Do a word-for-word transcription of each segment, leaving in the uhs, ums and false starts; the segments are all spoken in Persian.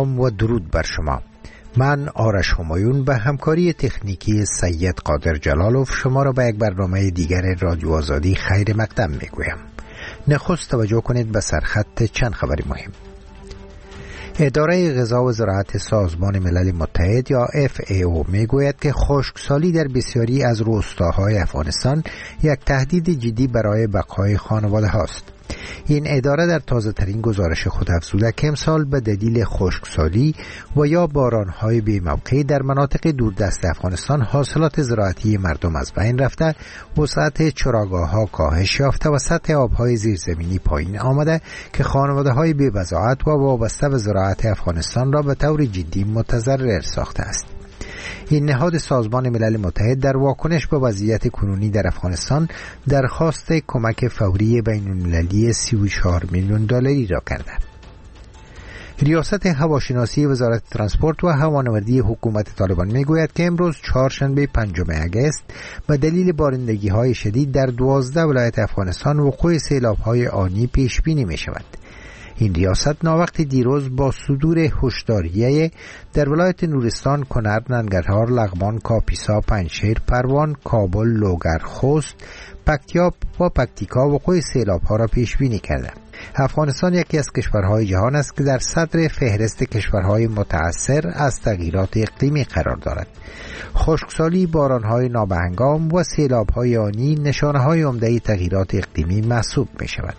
سلام و درود بر شما. من آرش همایون به همکاری تکنیکی سید قادر جلالوف شما را به یک برنامه دیگر رادیو آزادی خیر مقدم میگویم. نخست توجه کنید به سرخط چند خبری مهم. اداره غذا و زراعت سازمان ملل متحد یا اف ای او میگوید که خشکسالی در بسیاری از روستاهای افغانستان یک تهدید جدی برای بقای خانواده هاست. این اداره در تازه ترین گزارش خود افزوده که امسال به دلیل خشکسالی و یا بارانهای بی موقع در مناطق دوردست افغانستان حاصلات زراعتی مردم از بین رفته، وسعت چراگاه‌ها کاهش یافته و سطح آبهای زیرزمینی پایین آمده که خانواده‌های بی بضاعت و وابسته به زراعت افغانستان را به طور جدی متضرر ساخته است. این نهاد سازمان ملل متحد در واکنش به وضعیت کنونی در افغانستان درخواست کمک فوری بین المللی سی و چهار میلیون دلاری را کرده. ریاست هواشناسی وزارت ترانسپورت و هوانوردی حکومت طالبان میگوید که امروز چهارشنبه پنجم اگست به دلیل بارندگی‌های شدید در دوازده ولایت افغانستان وقوع سیلاب‌های آنی پیش بینی می شود. این ریاست ناوقت دیروز با صدور هشداریه در ولایت نورستان، کنر، ننگرهار، لغمان، کاپیسا، پنجشیر، پروان، کابل، لوگر، خوست، پکتیا و پکتیکا وقوع سیلاب‌ها را پیش بینی کرده. افغانستان یکی از کشورهای جهان است که در صدر فهرست کشورهای متأثر از تغییرات اقلیمی قرار دارد. خشکسالی، بارانهای نابهنگام و سیلاب‌های آنی نشانه‌های عمده تغییرات اقلیمی محسوب می‌شود.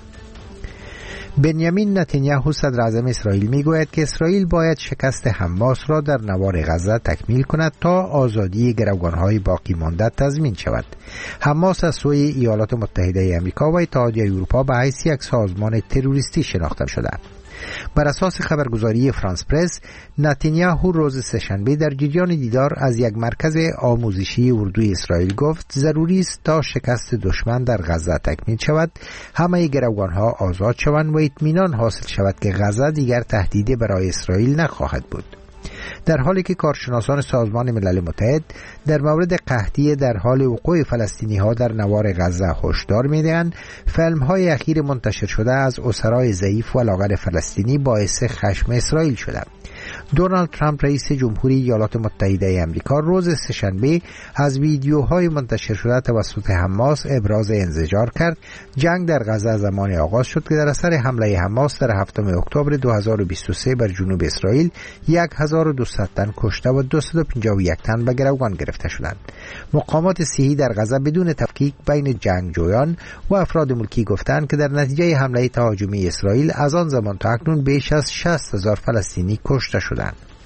بنیامین نتانیاهو صدر اعظم اسرائیل میگوید که اسرائیل باید شکست حماس را در نوار غزه تکمیل کند تا آزادی گروگانهای باقی مانده تضمین شود. حماس از سوی ایالات متحده آمریکا و اتحادیه اروپا به حیث یک سازمان تروریستی شناخته شده. بر اساس خبرگزاری فرانس پرس، نتانیاهو روز سه‌شنبه در جریان دیدار از یک مرکز آموزشی اردوی اسرائیل گفت ضروری است تا شکست دشمن در غزه تکمیل شود، همه گروگانها آزاد شوند و اطمینان حاصل شود که غزه دیگر تهدیدی برای اسرائیل نخواهد بود. در حالی که کارشناسان سازمان ملل متحد در مورد قحطی در حال وقوع فلسطینی ها در نوار غزه هشدار می‌دهند، فیلم های اخیر منتشر شده از اسرای ضعیف و لاغر فلسطینی باعث خشم اسرائیل شده. دونالد ترامپ رئیس جمهوری ایالات متحده آمریکا روز سه‌شنبه از ویدیوهای منتشر شده توسط حماس ابراز انزجار کرد. جنگ در غزه زمان آغاز شد که در اثر حمله حماس در هفتم اکتبر دو هزار و بیست و سه بر جنوب اسرائیل هزار و دویست تن کشته و دویست و پنجاه و یک تن به گروگان گرفته شدند. مقامات صحی در غزه بدون تفکیک بین جنگجویان و افراد ملکی گفتند که در نتیجه حمله تهاجمی اسرائیل از آن زمان تا اکنون بیش از شصت هزار فلسطینی کشته شدند.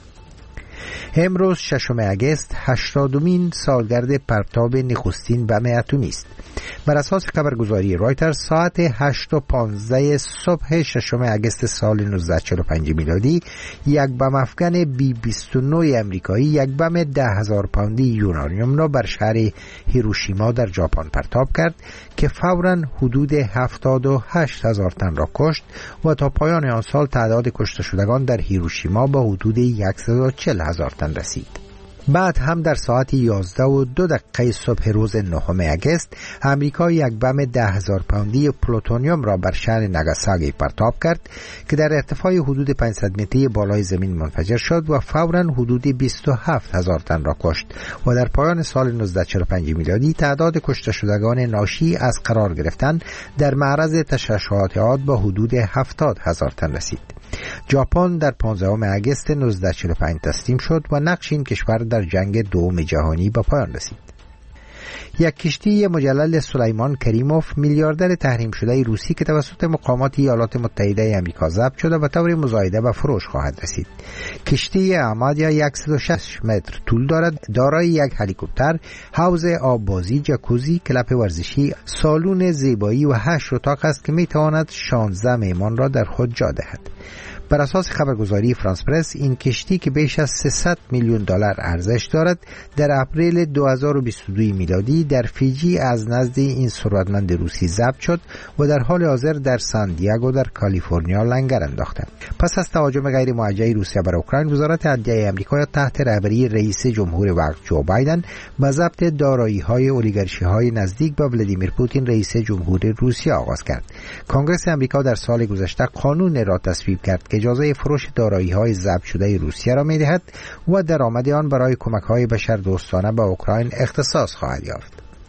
امروز ششم اگست هشتادمین سالگرد پرتاب نخستین بم اتمی است. بر اساس خبرگزاری رایترز ساعت هشت و پانزده صبح ششم اگست سال نوزده چهل و پنج میلادی یک بم افکن بی بیست و نه امریکایی یک بم ده هزار پوندی یورانیوم را بر شهر هیروشیما در ژاپن پرتاب کرد که فوراً حدود هفتاد و هشت هزار تن را کشت و تا پایان آن سال تعداد کشته شدگان در هیروشیما به حدود صد و چهل هزار تن رسید. بعد هم در ساعت یازده و دو دقیقه صبح روز نهم اگست امریکا یک بم ده هزار پوندی پلوتونیوم را بر شهر ناگاساکی پرتاب کرد که در ارتفاع حدود پانصد متری بالای زمین منفجر شد و فوراً حدود بیست و هفت هزار تن را کشت و در پایان سال نوزده چهل و پنج میلادی تعداد کشته شدگان ناشی از قرار گرفتن در معرض تشعشعات به حدود هفتاد هزار تن رسید. ژاپن در پانزدهم اگست نوزده چهل و پنج تسلیم شد و نقش این کشور در جنگ دوم جهانی به پایان رسید. یک کشتی مجلل سلیمان کریموف میلیاردر تحریم شده روسی که توسط مقامات ایالات متحده آمریکا ضبط شده به طور مزایده به فروش خواهد رسید. کشتی آمادیا صد و شش متر طول دارد، دارای یک هلیکوپتر، حوض آببازی، جکوزی، کلپ ورزشی، سالن زیبایی و هشت اتاق است که میتواند شانزده مهمان را در خود جا دهد. بر اساس خبرگزاری فرانس پرس این کشتی که بیش از سیصد میلیون دلار ارزش دارد در اپریل دو هزار و بیست و دو میلادی در فیجی از نزد این ثروتمند روسی ضبط شد و در حال حاضر در سان دیگو در کالیفرنیا لنگر انداخته. پس از تهاجم غیر موجه روسیه بر اوکراین، وزارت عدلیه آمریکا تحت رهبری رئیس جمهور وقت جو بایدن به ضبط دارایی‌های اولیگارشی‌های نزدیک به ولادیمیر پوتین رئیس جمهور روسیه آغاز کرد. کنگره آمریکا در سال گذشته قانون را تصویب کرد که اجازه فروش دارایی‌های ضبط شده روسیه را می‌دهد و درآمد آن برای کمک‌های بشردوستانه به اوکراین اختصاص خواهد یافت.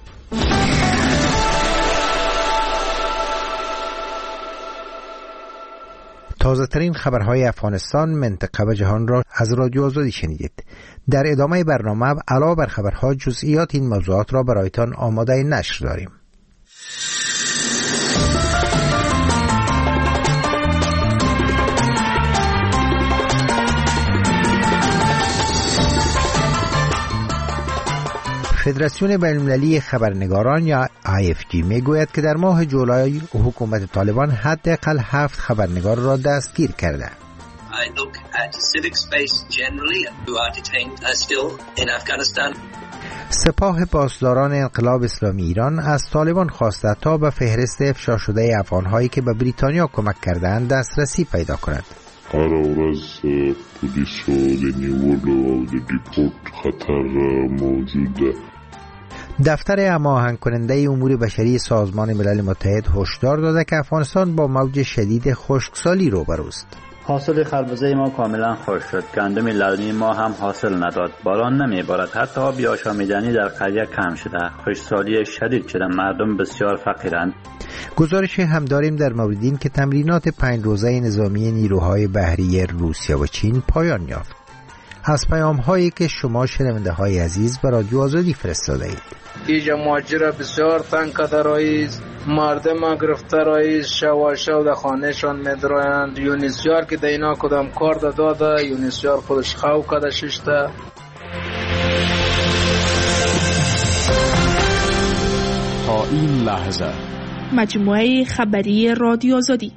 تازه ترین خبرهای افغانستان، منطقه و جهان را از رادیو آزادی شنیدید. در ادامه برنامه علاوه بر خبرها جزئیات این موضوعات را برایتان آماده نشر داریم. فدراسیون بین‌المللی خبرنگاران یا آی اف جی میگوید که در ماه جولای حکومت طالبان حداقل هفت خبرنگار را دستگیر کرده. I look at civic space generally who are detained uh, still in Afghanistan. سپاه پاسداران انقلاب اسلامی ایران از طالبان خواسته تا به فهرست افشا شده افغان‌هایی که به بریتانیا کمک کردند دسترسی پیدا کند. هر ورځ پولیسو د نیولو او د ریپورت خطر موجود ده. دفتر هماهنگ کننده امور بشری سازمان ملل متحد هشدار داده که افغانستان با موج شدید خشکسالی روبروست. حاصل خربزه ما کاملا خشک شد. گندم لونی ما هم حاصل نداد. باران نمیبارد. حتی آب آشامیدنی در قریه کم شده. خشکسالی شدید شده. مردم بسیار فقیرند. گزارش هم داریم در مورد این که تمرینات پنج روزه نظامی نیروهای بحری روسیه و چین پایان یافت. از پیام هایی که شما شنونده های عزیز به رادیو آزادی فرستاده اید. اینجا ماجرا بسیار تنگ کده رایز، مردم گرفته رایز، شو شو در خانه شان میدرویند. یونیسیار که در اینا کدام کار داده، یونیسیار خودش خو کده ششته. تا این لحظه مجموعه خبری رادیو آزادی.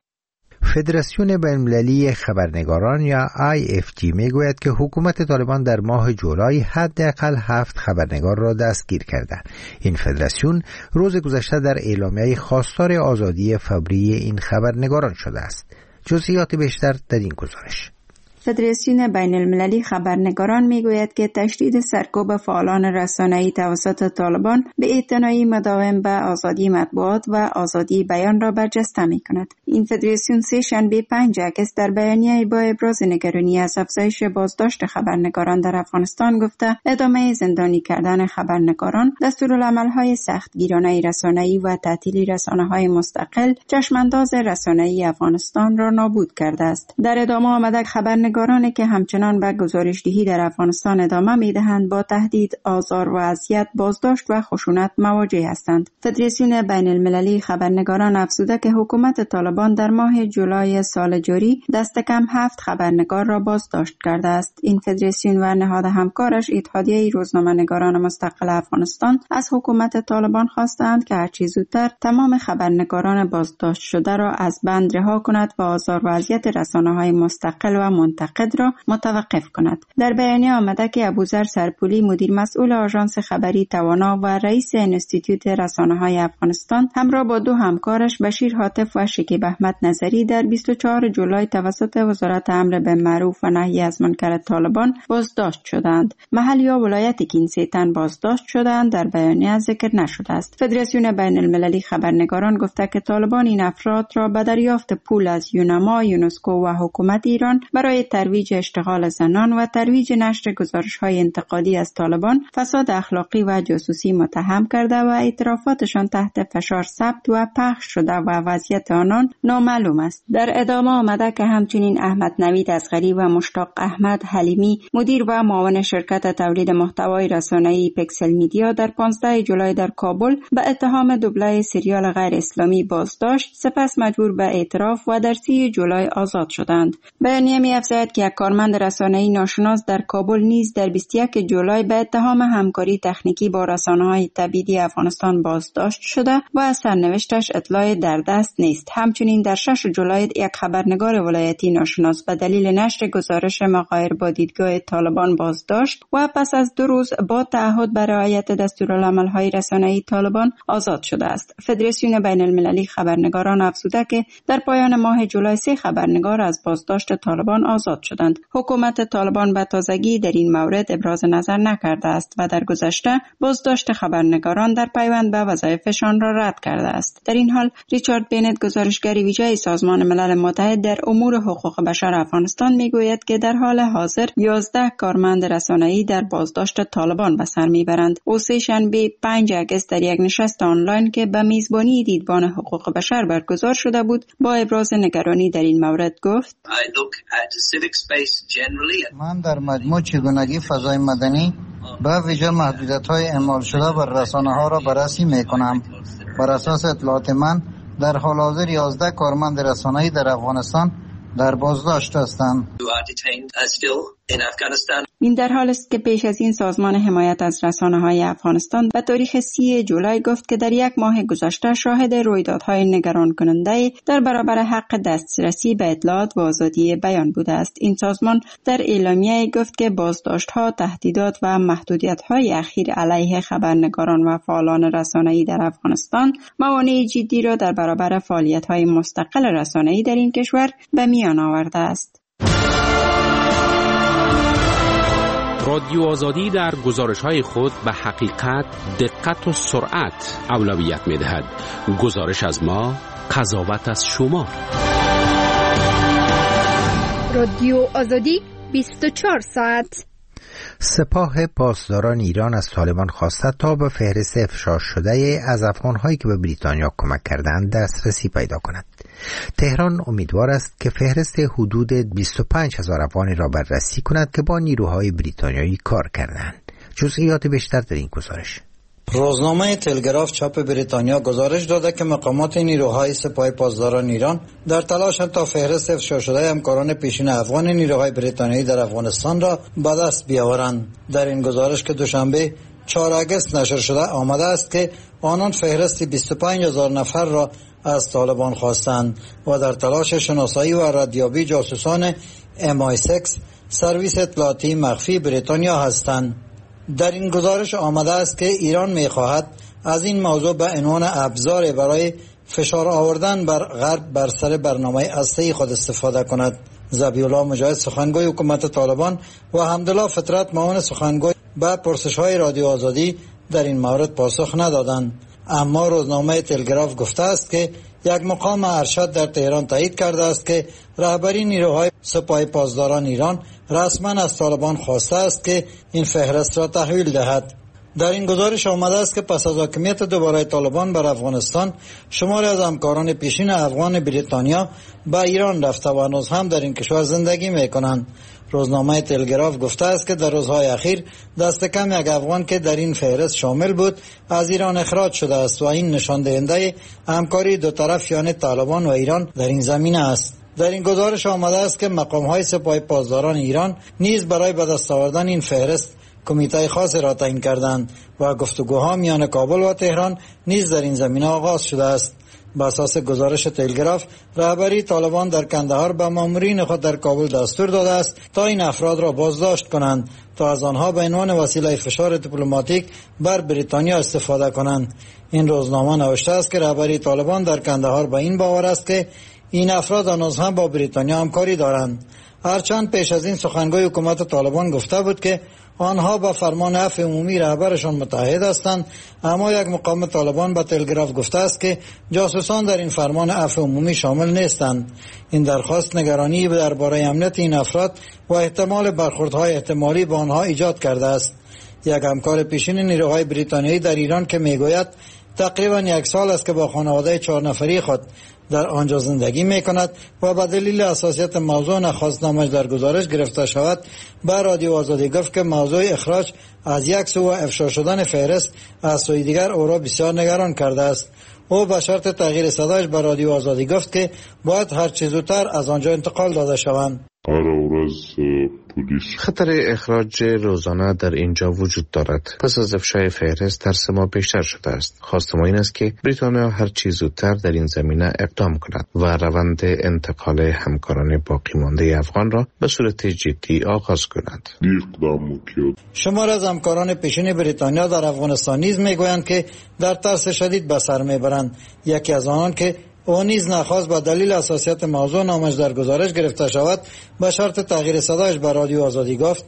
فدراسیون بین‌المللی خبرنگاران یا آی اف جی میگوید که حکومت طالبان در ماه جولای حداقل هفت خبرنگار را دستگیر کرده. این فدراسیون روز گذشته در اعلامیه خواستار آزادی فوری این خبرنگاران شده است. جزئیات بیشتر در این گزارش. فدراسیون بین المللی خبرنگاران میگوید که تشدید سرکوب فعالان رسانه‌ای توسط طالبان به اعتنایی مداوم به آزادی مطبوعات و آزادی بیان را برجسته می‌کند. این فدراسیون سه شنبه پنج اگست در بیانیه با ابراز نگرانی از افزایش بازداشت خبرنگاران در افغانستان گفته ادامه زندانی کردن خبرنگاران، دستورالعمل‌های سختگیرانه رسانه‌ای و تعطیل رسانه‌های مستقل چشمانداز رسانه‌ای افغانستان را نابود کرده است. در ادامه آمده خبرنگاران نگارانی که همچنان به گزارش‌دهی در افغانستان ادامه می‌دهند با تهدید، آزار و اذیت، بازداشت و خشونت مواجه هستند. فدراسیون بین المللی خبرنگاران افزوده که حکومت طالبان در ماه جولای سال جاری دست کم هفت خبرنگار را بازداشت کرده است. این فدراسیون و نهاد همکارش اتحادیه روزنامه‌نگاران مستقل افغانستان از حکومت طالبان خواستند که هرچه زودتر تمام خبرنگاران بازداشت شده را از بند رها کند و آزار و اذیت رسانه‌های مستقل و منتقد را متوقف کند. در بیانیه آمده که ابوذر سرپولی مدیر مسئول آژانس خبری توانا و رئیس انستیتوت رسانه‌های افغانستان همراه با دو همکارش بشیر حاطف و شکیب احمد نظری در بیست و چهارم جولای توسط وزارت امر بالمعروف و نهی از منکر طالبان بازداشت شدند. محل یا ولایتی که این سه تن بازداشت شدند در بیانیه ذکر نشده است. فدراسیون بین المللی خبرنگاران گفته که طالبان این افراد را به دریافت پول از یونما، یونسکو و حکومت ایران برای ترویج اشتغال زنان و ترویج نشر گزارش‌های انتقادی از طالبان، فساد اخلاقی و جاسوسی متهم کرده و اعترافاتشان تحت فشار ثبت و پخش شده و وضعیت آنان نامعلوم است. در ادامه آمده که همچنین احمد نوید اصغری و مشتاق احمد حلیمی مدیر و معاون شرکت تولید محتوای رسانه‌ای پکسل میدیا در پانزدهم جولای در کابل به اتهام دوبله سریال غیر اسلامی بازداشت، سپس مجبور به اعتراف و در سی جولای آزاد شدند. بیانیه می‌افزاید که یک کارمند رسانه‌ای ناشناس در کابل نیز در بیست و یکم جولای به اتهام همکاری تکنیکی با رسانه‌های تبعیدی افغانستان بازداشت شده و از سرنوشتش اطلاع در دست نیست. همچنین در ششم جولای یک خبرنگار ولایتی ناشناس به دلیل نشر گزارش مغایر با دیدگاه طالبان بازداشت و پس از دو روز با تعهد بر رعایت دستورالعمل‌های رسانه‌ای طالبان آزاد شده است. فدراسیون بین المللی خبرنگاران افزوده که در پایان ماه جولای سه خبرنگار از بازداشت طالبان آزاد آزاد شدند. حکومت طالبان به تازگی در این مورد ابراز نظر نکرده است و در گذشته بازداشت خبرنگاران در پیوند به وظایفشان را رد کرده است. در این حال ریچارد بینت، گزارشگر ویژه سازمان ملل متحد در امور حقوق بشر افغانستان، میگوید که در حال حاضر یازده کارمند رسانه‌ای در بازداشت طالبان به سر میبرند. او سه شنبه پنج آگوست در یک نشست آنلاین که به میزبانی دیدبان حقوق بشر برگزار شده بود با ابراز نگرانی در این مورد گفت: من در مجموع چگونگی فضای مدنی به ویژه محدودیت‌های اعمال شده بر رسانه‌ها را بررسی می‌کنم. بر اساس اطلاعات من در حال حاضر یازده کارمند رسانه‌ای در افغانستان در بازداشت هستند. این در حال است که پیش از این سازمان حمایت از رسانه‌های افغانستان به تاریخ سی جولای گفت که در یک ماه گذشته شاهد رویدادهای نگران کننده در برابر حق دسترسی به اطلاعات و آزادی بیان بوده است. این سازمان در اعلامیه گفت که بازداشت‌ها، تهدیدات و محدودیت‌های اخیر علیه خبرنگاران و فعالان رسانه‌ای در افغانستان موانع جدی را در برابر فعالیت‌های مستقل رسانه‌ای در این کشور به میان آورده است. رادیو آزادی در گزارش‌های خود به حقیقت، دقت و سرعت اولویت می‌دهد. گزارش از ما، قضاوت از شما. رادیو آزادی بیست و چهار ساعت. سپاه پاسداران ایران از طالبان خواسته تا به فهرست افشا شده از افغان‌هایی که به بریتانیا کمک کردند دسترسی پیدا کند. تهران امیدوار است که فهرست حدود بیست و پنج هزار افغانی را بررسی کند که با نیروهای بریتانیایی کار کردند. جزئیات بیشتر در این گزارش. روزنامه تلگراف چاپ بریتانیا گزارش داده که مقامات نیروهای سپاه پاسداران ایران در تلاشند تا فهرست افشا شده همکاران پیشین افغان نیروهای بریتانیایی در افغانستان را به دست بیاورند. در این گزارش که دوشنبه چهارم آگوست نشر شده آمده است که آنان فهرست بیست و پنج هزار نفر را از طالبان خواستند و در تلاش شناسایی و ردیابی جاسوسان ام آی سیکس سرویس اطلاعاتی مخفی بریتانیا هستند. در این گزارش آمده است که ایران می‌خواهد از این موضوع به عنوان ابزار برای فشار آوردن بر غرب بر سر برنامه هسته‌ای خود استفاده کند. ذبیح الله مجاهد، سخنگوی حکومت طالبان، و حمدالله فطرت، معاون سخنگوی، به پرسش‌های رادیو آزادی در این مورد پاسخ ندادند. اما روزنامه تلگراف گفته است که یک مقام ارشد در تهران تایید کرده است که رهبری نیروهای سپاه پاسداران ایران رسما از طالبان خواسته است که این فهرست را تحویل دهد. در این گزارش آمده است که پس از حاکمیت دوباره طالبان بر افغانستان، شماری از همکاران پیشین افغان بریتانیا به ایران رفته و هنوز هم در این کشور زندگی می‌کنند. روزنامه تلگراف گفته است که در روزهای اخیر دست کم یک افغان که در این فهرست شامل بود از ایران اخراج شده است و این نشان دهنده همکاری دو طرف یعنی طالبان و ایران در این زمینه است. در این گزارش آمده است که مقام‌های سپاه پاسداران ایران نیز برای به دست آوردن این فهرست کمیته خاص را تعیین کردند و گفتگوها میان کابل و تهران نیز در این زمینه آغاز شده است. به اساس گزارش تلگراف، رهبری طالبان در کندهار به مامورین خود در کابل دستور داده است تا این افراد را بازداشت کنند تا از آنها به عنوان وسیله فشار دیپلماتیک بر بریتانیا استفاده کنند. این روزنامه نوشته است که رهبری طالبان در کندهار به این باور است که این افراد هنوز هم با بریتانیا همکاری دارند. هرچند پیش از این سخنگوی حکومت طالبان گفته بود که آنها با فرمان عفو عمومی رهبرشان متحد هستند، اما یک مقام طالبان به تلگراف گفته است که جاسوسان در این فرمان عفو عمومی شامل نیستند. این درخواست نگرانی درباره امنیت این افراد و احتمال برخوردهای احتمالی با آنها ایجاد کرده است. یک همکار پیشین نیروهای بریتانیایی در ایران که میگوید تقریبا یک سال است که با خانواده چهار نفری خود در آنجا زندگی می کند و به دلیل حساسیت موضوع نخواست نامش در گزارش گرفته شود، به رادیو آزادی گفت که موضوع اخراج از یک سو و افشا شدن فهرست از سوی دیگر او را بسیار نگران کرده است. او به شرط تغییر صدایش به رادیو آزادی گفت که باید هر چه زودتر از آنجا انتقال داده شوند. خطر اخراج روزانه در اینجا وجود دارد. پس از افشای فهرست ترس ما بیشتر شده است. خواست ما این است که بریتانیا هر چیز زودتر در این زمینه اقدام کند و روند انتقال همکاران باقی مانده افغان را به صورت جدی آغاز کند. شمار از همکاران پیشین بریتانیا در افغانستان نیز میگویند که در ترس شدید به سر میبرند. یکی از آنان که او نیز نخواست با دلیل حساسیت موضوع نامش در گزارش گرفته شود به شرط تغییر صدایش به رادیو آزادی گفت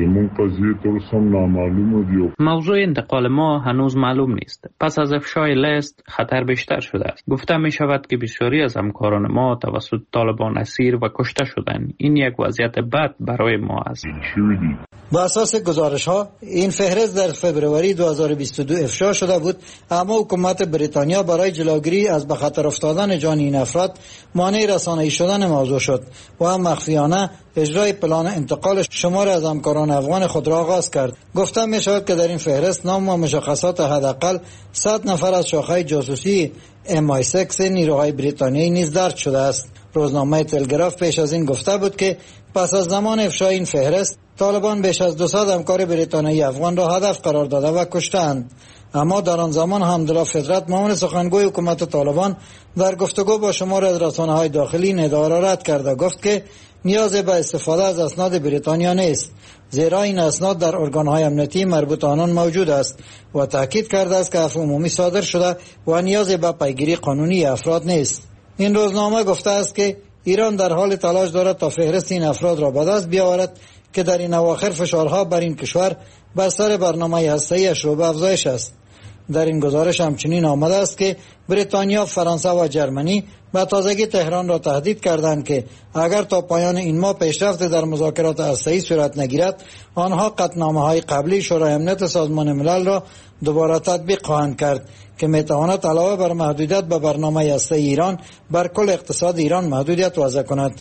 موضوع انتقال ما هنوز معلوم نیست. پس از افشای لیست خطر بیشتر شده است. گفته می شود که بسیاری از همکاران ما توسط طالبان اسیر و کشته شدند. این یک وضعیت بد برای ما است. با اساس گزارش ها این فهرست در فبروری دو هزار و بیست و دو افشا شده بود، اما حکومت بریتانیا برای جلوگیری از به خطر افتادن جان این افراد مانع رسانه‌ای شدن موضوع شد و هم مخفیانه اجرای پلان انتقال شمار از همکاران افغان خود را آغاز کرد. گفته می شود که در این فهرست نام و مشخصات حداقل صد نفر از شاخه جاسوسی ام آی سیکس نیروهای بریتانیایی نیز درج شده است. روزنامه تلگراف پیش از این گفته بود که پس از زمان افشای این فهرست طالبان بیش از دویست همکار بریتانیایی افغان را هدف قرار داده و کشتند. اما در آن زمان حمدالله فطرت معاون سخنگوی حکومت طالبان در گفتگو با شمار از رسانه‌های داخلی این ادعا را رد کرده، گفت که نیاز به استفاده از اسناد بریتانیا نیست، زیرا این اسناد در ارگان‌های امنیتی مربوط آنان موجود است و تاکید کرده است که عفو عمومی صادر شده و نیاز به پیگیری قانونی افراد نیست. این روزنامه گفته است که ایران در حال تلاش دارد تا فهرست این افراد را به دست بیاورد که در این اواخر فشارها بر این کشور بر سر برنامه هسته‌ایش رو به افزایش است. در این گزارش همچنین آمده است که بریتانیا، فرانسه و جرمنی به تازگی تهران را تهدید کردند که اگر تا پایان این ماه پیشرفت در مذاکرات هسته‌ای صورت نگیرد، آنها قطعنامه‌های قبلی شورای امنیت سازمان ملل را دوباره تطبیق خواهند کرد که میتواند علاوه بر محدودیت به برنامه هسته‌ای ایران بر کل اقتصاد ایران محدودیت وضع کند.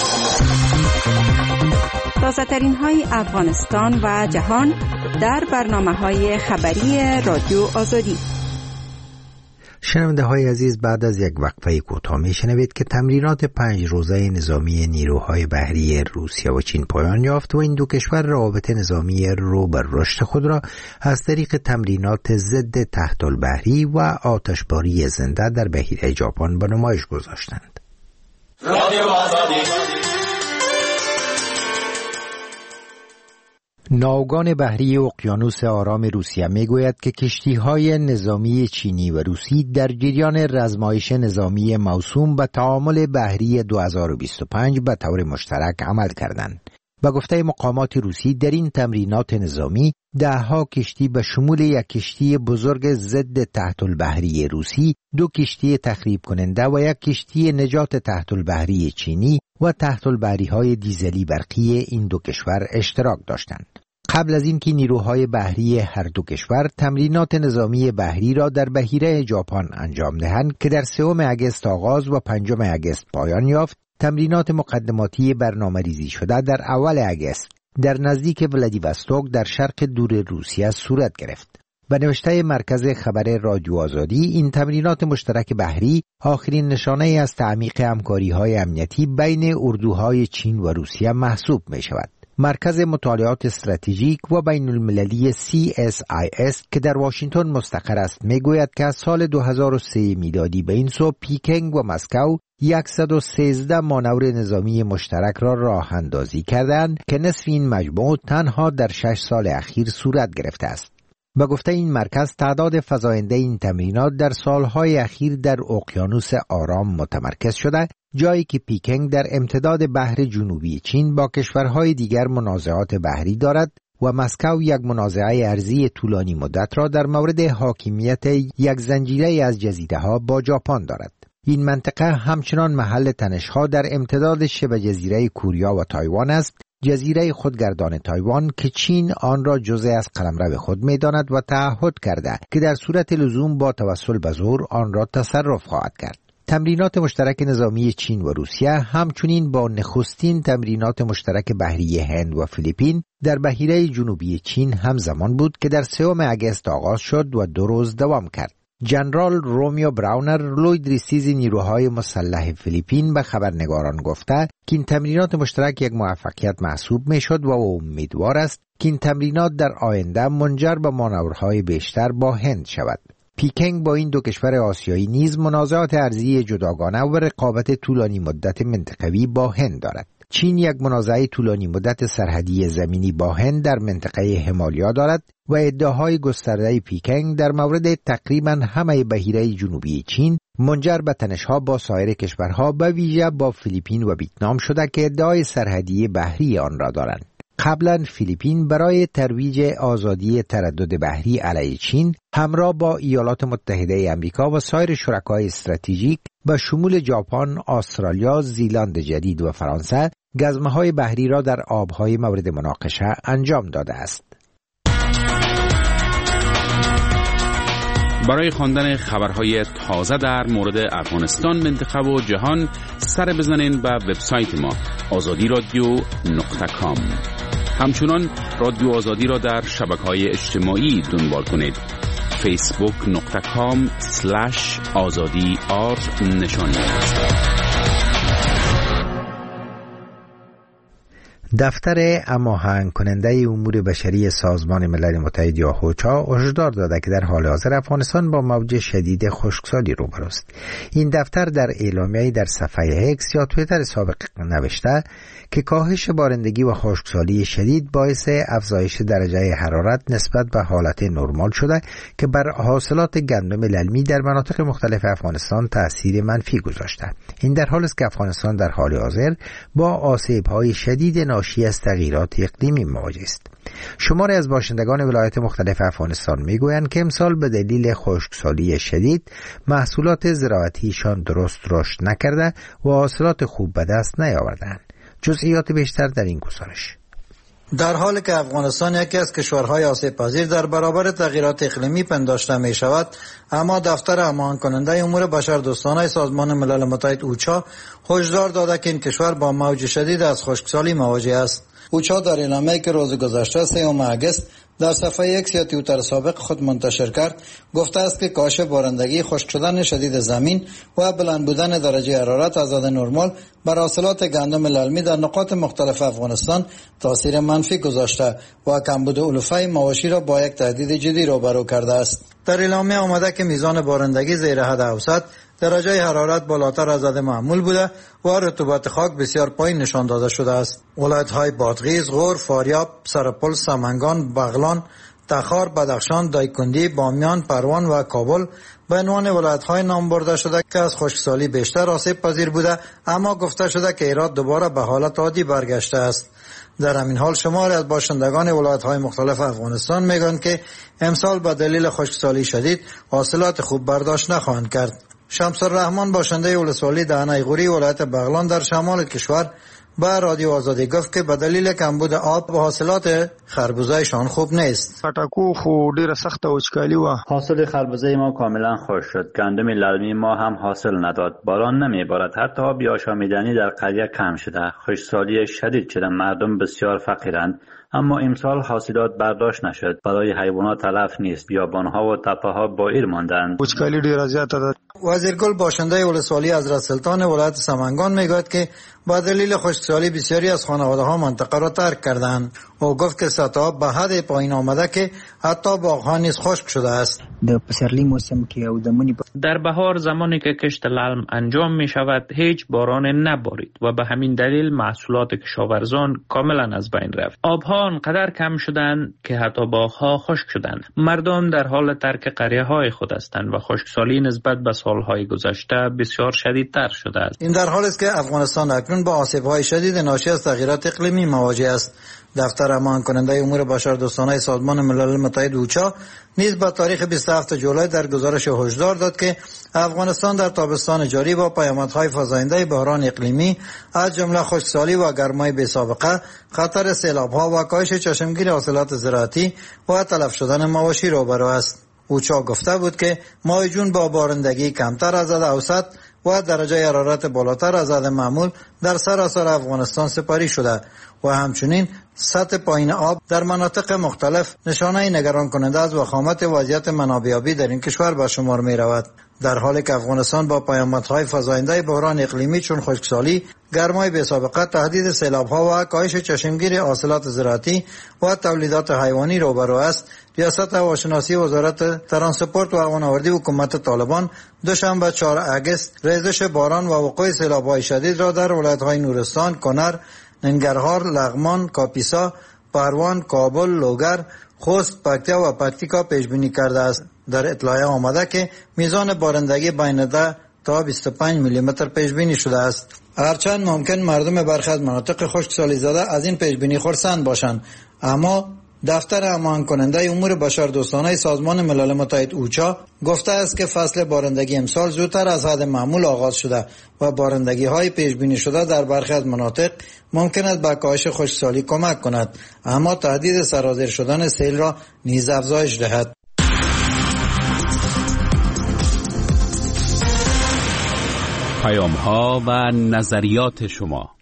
تازه ترین های افغانستان و جهان در برنامه های خبری رادیو آزادی. شنونده های عزیز، بعد از یک وقفه کوتاه میشنوید که تمرینات پنج روزه نظامی نیروهای بحری روسیه و چین پایان یافت و این دو کشور روابط نظامی رو بر رشد خود را از طریق تمرینات ضد تحت البحری و آتشباری زنده در بحیره ژاپن به نمایش گذاشتند. رادیو آزادی. ناوگان بحری اقیانوس آرام روسیه میگوید که کشتی‌های نظامی چینی و روسی در جریان رزمایش نظامی موسوم به تعامل بحری دو هزار و بیست و پنج به طور مشترک عمل کردند. به گفته مقامات روسی در این تمرینات نظامی دهها کشتی به شمول یک کشتی بزرگ ضد تحت البحری روسی، دو کشتی تخریب کننده و یک کشتی نجات تحت البحری چینی و تحت البحری‌های دیزلی برقی این دو کشور اشتراک داشتند. قبل از اینکه نیروهای بحری هر دو کشور تمرینات نظامی بحری را در بحیره ژاپن انجام دهند که در سوم اگست آغاز و پنجم اگست پایان یافت، تمرینات مقدماتی برنامه‌ریزی شده در اول اگست در نزدیک ولادیواستوک در شرق دور روسیه صورت گرفت. به نوشته مرکز خبر رادیو آزادی، این تمرینات مشترک بحری آخرین نشانه از تعمیق همکاری‌های امنیتی بین اردوهای چین و روسیه محسوب می شود. مرکز مطالعات استراتژیک و بین المللی سی اس آی اس که در واشنگتن مستقر است میگوید که از سال دو هزار و سه میلادی به این سو پیکنگ و مسکو صد و سیزده مانور نظامی مشترک را راه اندازی کردند که نصف این مجموع تنها در شش سال اخیر صورت گرفته است. به گفته این مرکز، تعداد فزاینده این تمرینات در سالهای اخیر در اقیانوس آرام متمرکز شده، جایی که پیکنگ در امتداد بحر جنوبی چین با کشورهای دیگر منازعات بحری دارد و مسکو یک منازعه ارضی طولانی مدت را در مورد حاکمیت یک زنجیره از جزیره‌ها با ژاپن دارد. این منطقه همچنان محل تنش‌ها در امتداد شبه جزیره کوریا و تایوان است، جزیره خودگردان تایوان که چین آن را جزء از قلمرو خود می‌داند و تعهد کرده که در صورت لزوم با توسل به زور آن را تصرف خواهد کرد. تمرینات مشترک نظامی چین و روسیه همچنین با نخستین تمرینات مشترک بحری هند و فیلیپین در بحیره جنوبی چین همزمان بود که در سوم اگست آغاز شد و دو روز دوام کرد. جنرال رومیو براونر، لوی ریسیز نیروهای مسلح فیلیپین، به خبرنگاران گفته که این تمرینات مشترک یک موفقیت محسوب میشد و امیدوار است که این تمرینات در آینده منجر به مانورهای بیشتر با هند شود. پیکنگ با این دو کشور آسیایی نیز منازعات ارضی جداگانه و رقابت طولانی مدت منطقوی با هند دارد. چین یک منازعه طولانی مدت سرحدی زمینی با هند در منطقه همالیا دارد و ادعاهای گسترده پکینگ در مورد تقریباً همه بحیره جنوبی چین منجر به تنش‌ها با سایر کشورها به ویژه با فیلیپین و ویتنام شده که ادعای سرحدی بحری آن را دارند. قبلا فیلیپین برای ترویج آزادی تردد بحری علیه چین همراه با ایالات متحده آمریکا و سایر شرکای استراتژیک به شمول ژاپن، استرالیا، زیلند جدید و فرانسه گزمه‌های بحری را در آب‌های مورد مناقشه انجام داده است. برای خواندن خبرهای تازه در مورد افغانستان، منطقه و جهان سر بزنین به وبسایت ما آزادی رادیو نقطه کام. همچنان رادیو آزادی را در شبکه‌های اجتماعی دنبال کنید. فیسبوک نقطه کام سلش آزادی آر نشانی است. دفتر هماهنگ کننده امور بشری سازمان ملل متحد یا اوچا هشدار داده که در حال حاضر افغانستان با موج شدید خشکسالی روبروست. این دفتر در اعلامیه‌ای در صفحه اکس یا توییتر سابق نوشته که کاهش بارندگی و خشکسالی شدید باعث افزایش درجه حرارت نسبت به حالت نرمال شده که بر حاصلات گندم للمی در مناطق مختلف افغانستان تأثیر منفی گذاشته. این در حالی است که افغانستان در حال حاضر با آسیب‌های شدید ناشی از تغییرات اقلیمی مواجه است. شماری از باشندگان ولایات مختلف افغانستان میگویند که امسال به دلیل خشکسالی شدید محصولات زراعتیشان درست رشد نکرده و حاصلات خوب به دست نیاوردند. جزئیات بیشتر در این گزارش. در حالی که افغانستان یکی از کشورهای آسیب پذیر در برابر تغییرات اقلیمی پنداشته می شود، اما دفتر هماهنگ کننده امور بشردوستانه سازمان ملل متحد اوچا هشدار داده که این کشور با موج شدید از خشکسالی مواجه است. اوچا در اعلامیه‌ای که روز گذشته سوم اگست در صفحه اکس یا توییتر سابق خود منتشر کرد گفته است که کاهش بارندگی، خشک شدن شدید زمین و بلند بودن درجه حرارت از حد نرمال بر حاصلات گندم للمی در نقاط مختلف افغانستان تاثیر منفی گذاشته و کمبود علوفه مواشی را با یک تهدید جدی روبرو کرده است. در اعلامیه آمده که میزان بارندگی زیر حد اوسط، درجه حرارت بالاتر از حد معمول بوده و رطوبت خاک بسیار پایین نشان داده شده است. ولایت‌های بادغیس، غور، فاریاب، سرپل، سمنگان، بغلان، تخار، بدخشان، دایکندی، بامیان، پروان و کابل به عنوان ولایت‌های نام برده شده که از خشکسالی بیشتر آسیب پذیر بوده، اما گفته شده که هرات دوباره به حالت عادی برگشته است. در همین حال شماری از باشندگان ولایت‌های مختلف افغانستان میگویند که امسال به دلیل خشکسالی شدید حاصلات خوب برداشت نخواهند کرد. شمس الرحمن باشنده ولسوالی دهنه غوری ولایت بغلان در شمال کشور به رادیو آزادی گفت که به دلیل کمبود آب و حاصلات خربوزه‌شان خوب نیست. پټاکو خو ډیره سخته وچکالي و. حاصل خربوزه ما کاملا خشک شد. گندم للمی ما هم حاصل نداد. باران نمیبارد. حتی آب آشامیدنی در قریه کم شده. خشکسالی شدید شده. مردم بسیار فقیرند. اما امسال حاصلات برداشت نشد. برای حیوانات تلف نیست. بیابان‌ها و تپه‌ها بائر ماندند. وچکالي ډیره زیاته ده. وزیرگل باشنده ولسوالی حضرت سلطان ولایت سمنگان میگوید که با دلیل خشکسالی بسیاری از خانواده‌ها منطقه را ترک کردند. او گفت که سطح آب به حد پایین آمده که حتی باغ‌ها نیز خشک شده است. در بهار زمانی که کشت للم انجام می شود هیچ باران نبارید و به همین دلیل محصولات کشاورزان کاملا از بین رفت. آبها انقدر کم شدند که حتی باغ‌ها خشک شدند. مردم در حال ترک قریه‌های خود هستند و خشکسالی نسبت به سالهای گذشته بسیار شدیدتر شده است. این در حالی است که افغانستان اکنون با آسیب‌های شدید ناشی از تغییرات اقلیمی مواجه است. دفتر هماهنگ کننده امور بشردوستانه سازمان ملل متحد اوچا نیز با تاریخ بیست و هفتم جولای در گزارش هشدار داد که افغانستان در تابستان جاری با پیامدهای فزاینده بحران اقلیمی از جمله خشکسالی و گرمای بی‌سابقه، خطر سیلاب‌ها و کاهش چشمگیر حاصلات زراعتی و تلف شدن مواشی روبرو است. اوچا گفته بود که ماه جون با بارندگی کمتر از حد اوسط و درجه حرارت بالاتر از حد معمول در سراسر افغانستان سپاری شده و همچنین سطح پایین آب در مناطق مختلف نشانه نگران کننده از وخامت وضعیت منابع آبی در این کشور به شمار می رود. در حالی که افغانستان با پیامدهای فزاینده بحران اقلیمی چون خشکسالی، گرمای بی‌سابقه، تهدید سیلاب‌ها و کاهش چشمگیر حاصلات زراعتی و تولیدات حیوانی روبرو است، ریاست هواشناسی وزارت ترانسپورت و هوانوردی حکومت طالبان دوشنبه چهارم آگوست ریزش باران و وقوع سیلاب‌های شدید را در ولایت‌های نورستان، کنر، ننگرهار، لغمان، کاپیسا، پروان، کابل، لوگر، خوست، پکتیا و پکتیکا پیش بینی کرده است. در اطلاع آمده که میزان بارندگی بین ده تا بیست و پنج میلی متر پیش بینی شده است. هرچند ممکن مردم برخی از مناطق خشکسالی زده از این پیش بینی خرسند باشند، اما دفتر هماهنگ کننده امور بشردوستانه سازمان ملل متحد اوچا گفته است که فصل بارندگی امسال زودتر از حد معمول آغاز شده و بارندگی های پیش بینی شده در برخی از مناطق ممکن است به کاهش خشکسالی کمک کند، اما تهدید سرازیر شدن سیل را نیز افزایش دهد. پیام ها و نظریات شما.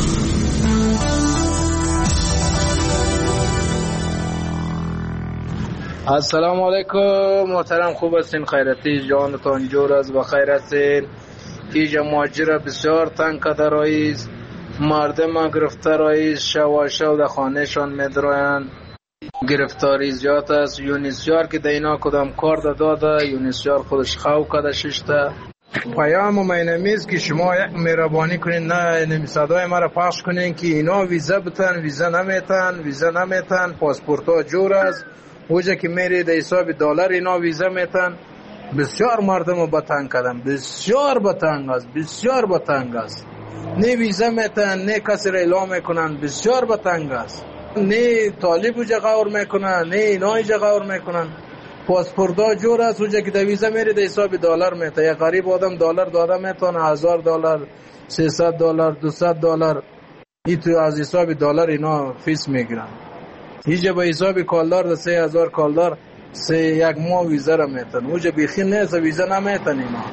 السلام علیکم محترم، خوب هستین؟ خیرتی جانتان جور است و خیر هستین؟ اینجا ماجرا بسیار تنگ کرده رئیس، مردم گرفته رئیس، شو شو در خانهشان میدراین، گرفتاری زیاد است. یونیسیار که دینا کدام کار داده، یونیسیار خودش خو کرده ششته. پیام مینمیز که شما یک مهربانی کنین، نه نمیصدای مرا پخش کنین که اینا ویزا بتن، ویزا نمیتن، ویزا نمیتن، پاسپورت ها جور است. اوجا که میری در حساب دلار اینا ویزا میتن. بسیار مردم رو بتنگ کردن، بسیار بتنگ است، بسیار بتنگ است. نه ویزا میتن، نه کسی را اعلام میکنن، بسیار بتنگ است. نه طالب اوجا غور میکنن، نه اینا اوجا غور میکنن. پاسپورت ها جور است. اوجا که در ویزا میری در حساب دلار میتن. یک غریب آدم دلار داده میتونه، هزار دلار، سیصد دلار، دویست دلار، این تو از حساب دلار اینا فیس میگیرن. اینجا به حساب کالدار ده سه هزار کالدار سه یک ماه ویزا را میتن. اوجا بیخی نیست، ویزا نمیتن اینا.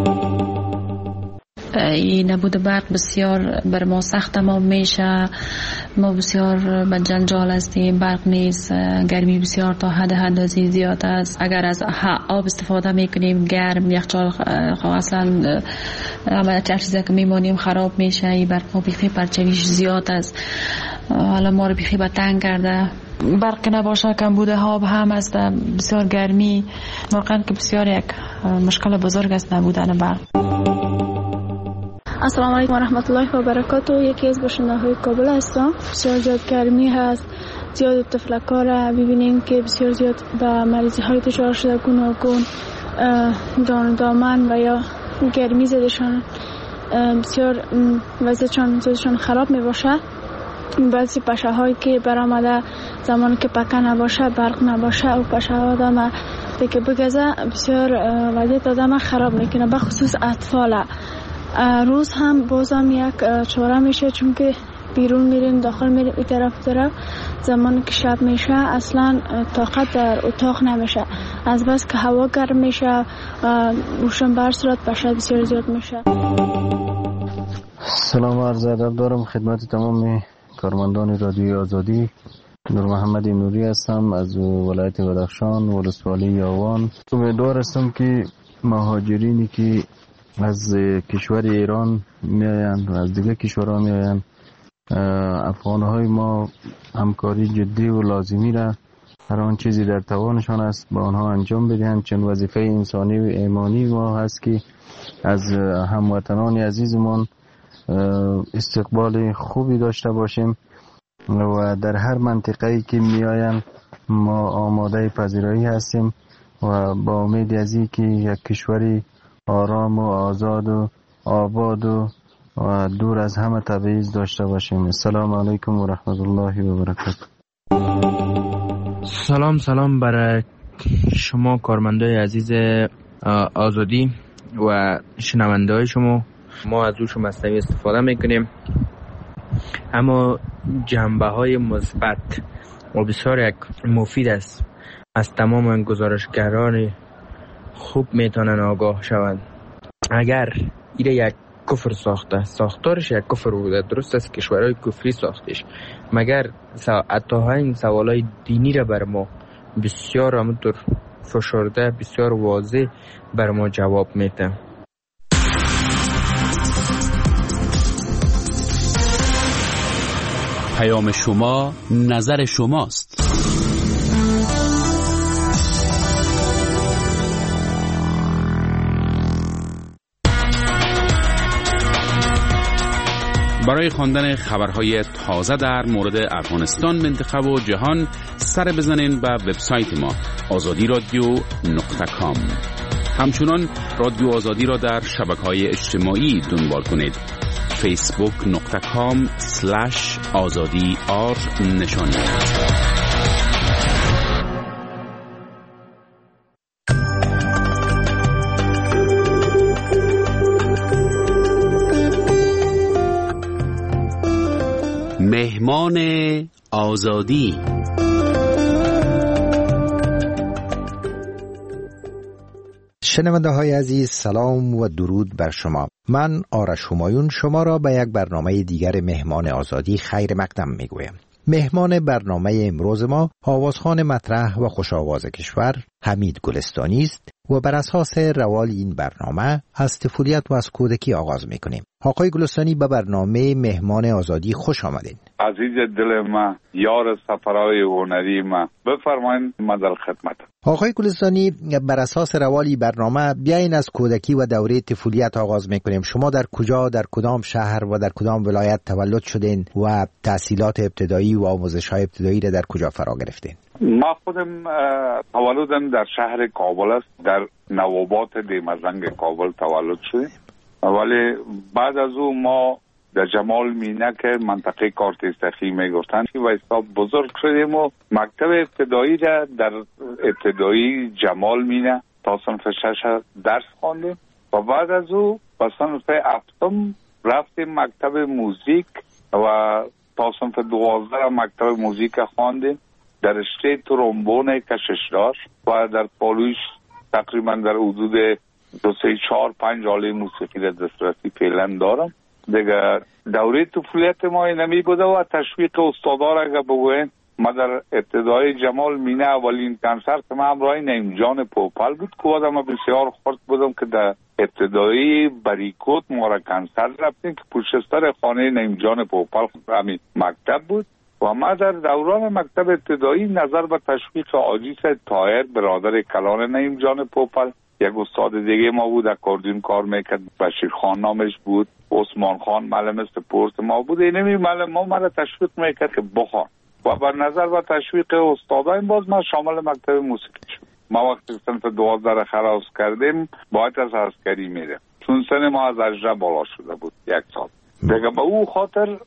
این نبود برق بسیار بر ما سخت ما میشه. ما بسیار به جنجال هستیم، برق نیست، گرمی بسیار تا حد حد زیاد است. اگر از آب استفاده میکنیم گرم، یخچال اصلا همه چیزی که میمونیم خراب میشه. این برق بیخی پرچویش زیاد است، حالا ما رو بیخی به تنگ کرده. برق نباشه کمبود آب هم است، بسیار گرمی، واقعا که بسیار یک مشکل بزرگ است نبودن برق. السلام علیکم و رحمت الله و برکاته. یکی از باشنده‌های کابل هستم. بسیار زیاد گرمی هست، زیاد تفلک‌ها را ببینیم که بسیار زیاد به مریضی های دچار شده، گوناگون جان دامن و یا گرمی زدشان بسیار وضعشان زیادشان خراب می باشد. بعضی پشه هایی که برآمده زمانی که پکه نباشه، برق نباشه و پشه ها آدم دیگه بگذه بسیار وضعیت آدم خراب میکنه، به خصوص اطفال. روز هم بازم یک چاره میشه، چون که بیرون میریم داخل میریم این طرف طرف، زمانی که شب میشه اصلا طاقت در اتاق نمیشه، از بس که هوا گرم میشه روشن بر صورت پشه بسیار زیاد میشه. سلام و عرض ادب دارم خدمت تمام کارمندان رادیوی آزادی. نور محمد نوری هستم از ولایت بدخشان، ولسوالی یاوان. امیدوار هستم که مهاجرینی که از کشور ایران میآیند و از دیگه کشورها میآیند، افغانهای ما همکاری جدی و لازمی را هر آن چیزی در توانشان است با آنها انجام بدهند، چون وظیفه انسانی و ایمانی ما هست که از هموطنان عزیزمان استقبال خوبی داشته باشیم و در هر منطقه‌ای که میآیند ما آماده پذیرایی هستیم و با امید از این که یک کشوری آرام و آزاد و آباد و دور از همه تبعیض داشته باشیم. السلام علیکم و رحمت الله و برکاته. سلام سلام برای شما کارمندای عزیز آزادی و شنونده‌های شما. ما از روش مصنوی استفاده میکنیم، اما جنبه های مثبت و بسیار یک مفید است. از تمام گزارشگران خوب میتونن آگاه شوند. اگر ایره یک کفر ساخته، ساختارش یک کفر بوده، درست است کشورهای کفری ساختش، مگر حتی این سوالای دینی را بر ما بسیار همونطور فشرده، بسیار واضح بر ما جواب میده. پیام شما نظر شماست. برای خواندن خبرهای تازه در مورد افغانستان، منطقه و جهان سر بزنین به وبسایت ما آزادی رادیو نقطه کام. همچنان رادیو آزادی را در شبکه‌های اجتماعی دنبال کنید. فیسبوک نقطه کام سلش آزادی آر نشانی. مهمان آزادی. شنونده های عزیز، سلام و درود بر شما. من آرش همایون شما را به یک برنامه دیگر مهمان آزادی خیر مقدم می گویم. مهمان برنامه امروز ما آوازخوان مطرح و خوش آواز کشور حمید گلستانی است و بر اساس روال این برنامه از طفولیت و از کودکی آغاز می کنیم. آقای گلستانی به برنامه مهمان آزادی خوش آمدین. عزیز دل ما، یار سفرهای هنری ما، بفرمایید ما در خدمت. آقای گلستانی، بر اساس روالی برنامه بیاین از کودکی و دوره طفولیت آغاز میکنیم. شما در کجا، در کدام شهر و در کدام ولایت تولد شدین و تحصیلات ابتدایی و آموزش های ابتدایی را در کجا فرا گرفتین؟ ما خودم تولدم در شهر کابل است، در نوابات دیمزنگ کابل تولد شدیم، ولی بعد از او ما در جمال مینه که منطقه کارتستخی میگفتن و حساب بزرگ شدیم و مکتب ابتدایی را در ابتدایی جمال مینه تا صنف شش درس خواندیم و بعد از او به صنف هفتم رفتیم مکتب موزیک و تا صنف دوازده مکتب موزیک خواندیم در رشته ترومبون کششدار و در پالویش تقریبا در حدود دو سه چهار پنج آله موسیقی را دسترسی فعلا دارم. دیگه دوره طفولیت ما اینمی بوده و تشویق استادا را اگه بگوین، ما در ابتدای جمال مینه اولین کنسرت ما همراه نعیم جان پوپل بود که بعد ما بسیار خورد بودم که در ابتدایی بریکوت ما را کنسرت رفتیم که پشت سر خانه نعیم جان پوپل همین مکتب بود و ما در دوران مکتب ابتدایی نظر به تشویق آجیس طاهر برادر کلان نعیم جان پوپل، یک استاد دیگه ما بود اکاردیون کار میکرد، بشیر خان نامش بود، عثمان خان معلم سپورت ما بود، اینمی معلم ما مرا تشویق میکرد که بخوان و بر نظر و تشویق استادان باز ما شامل مکتب موسیقی شد. ما وقتی صنف دوازده را خلاص کردیم باید از عسکری میره، چون سن ما از اجره بالا شده بود یک سال دیگه. به او خاطر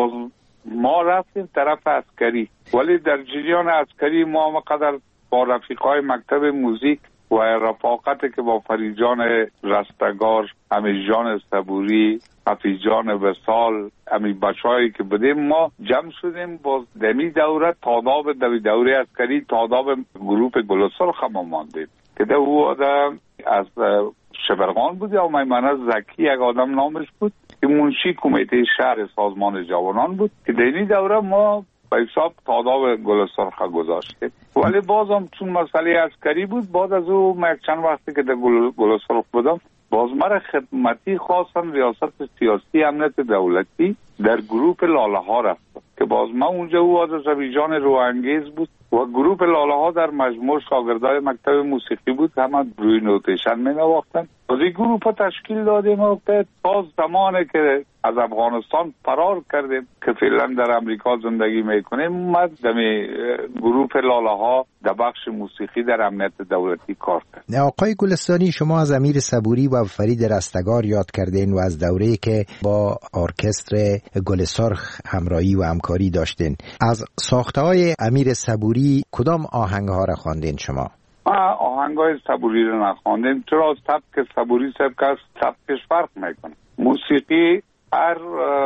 ما رفتیم طرف عسکری، ولی در جریان عسکری ما مقدر با رفیقای مکتب موزیک و رفاقتی که با فریجان رستگار، امیجان صبوری، حفیجان وصال، امی بچه‌هایی که بودیم ما جمع شدیم با دمی دوره تاداب دوی دوره عسکری تاداب گروپ گلسرخ ما ماندیم که ده او آدم از شبرغان بود یا میمنه زکی یک آدم نامش بود که منشی کمیته شهر سازمان جوانان بود که دینی دوره ما به حساب تاداب گلسرخ گذاشتیم. ولی بازم چون مسئله عسکری بود بعد از او من چند وقتی که در گلسرخ بودم باز مرا خدمتی خواستن ریاست سیاسی امنیت دولتی در گروپ لاله ها رفتم که باز من اونجا او از زبیجان روانگیز بود و گروپ لاله ها در مجموع شاگردای مکتب موسیقی بود، همه روی نوتیشن می نواختن. از این گروپ تشکیل دادیم و تا زمانی که از افغانستان فرار کردیم که فعلا در امریکا زندگی میکنیم ما دمی گروپ لاله ها در بخش موسیقی در امنیت دولتی کار کرد. آقای گلستانی، شما از امیر صبوری و فرید رستگار یاد کردین و از دوره‌ای که با ارکستر گلسرخ همراهی و همکاری داشتین. از ساخته‌های امیر صبوری کدام آهنگ‌ها را خواندین شما؟ آهنگ‌های صبوری را نخواندیم، چرا سبک صبوری سبک از سبکش فرق میکنه. موسیقی هر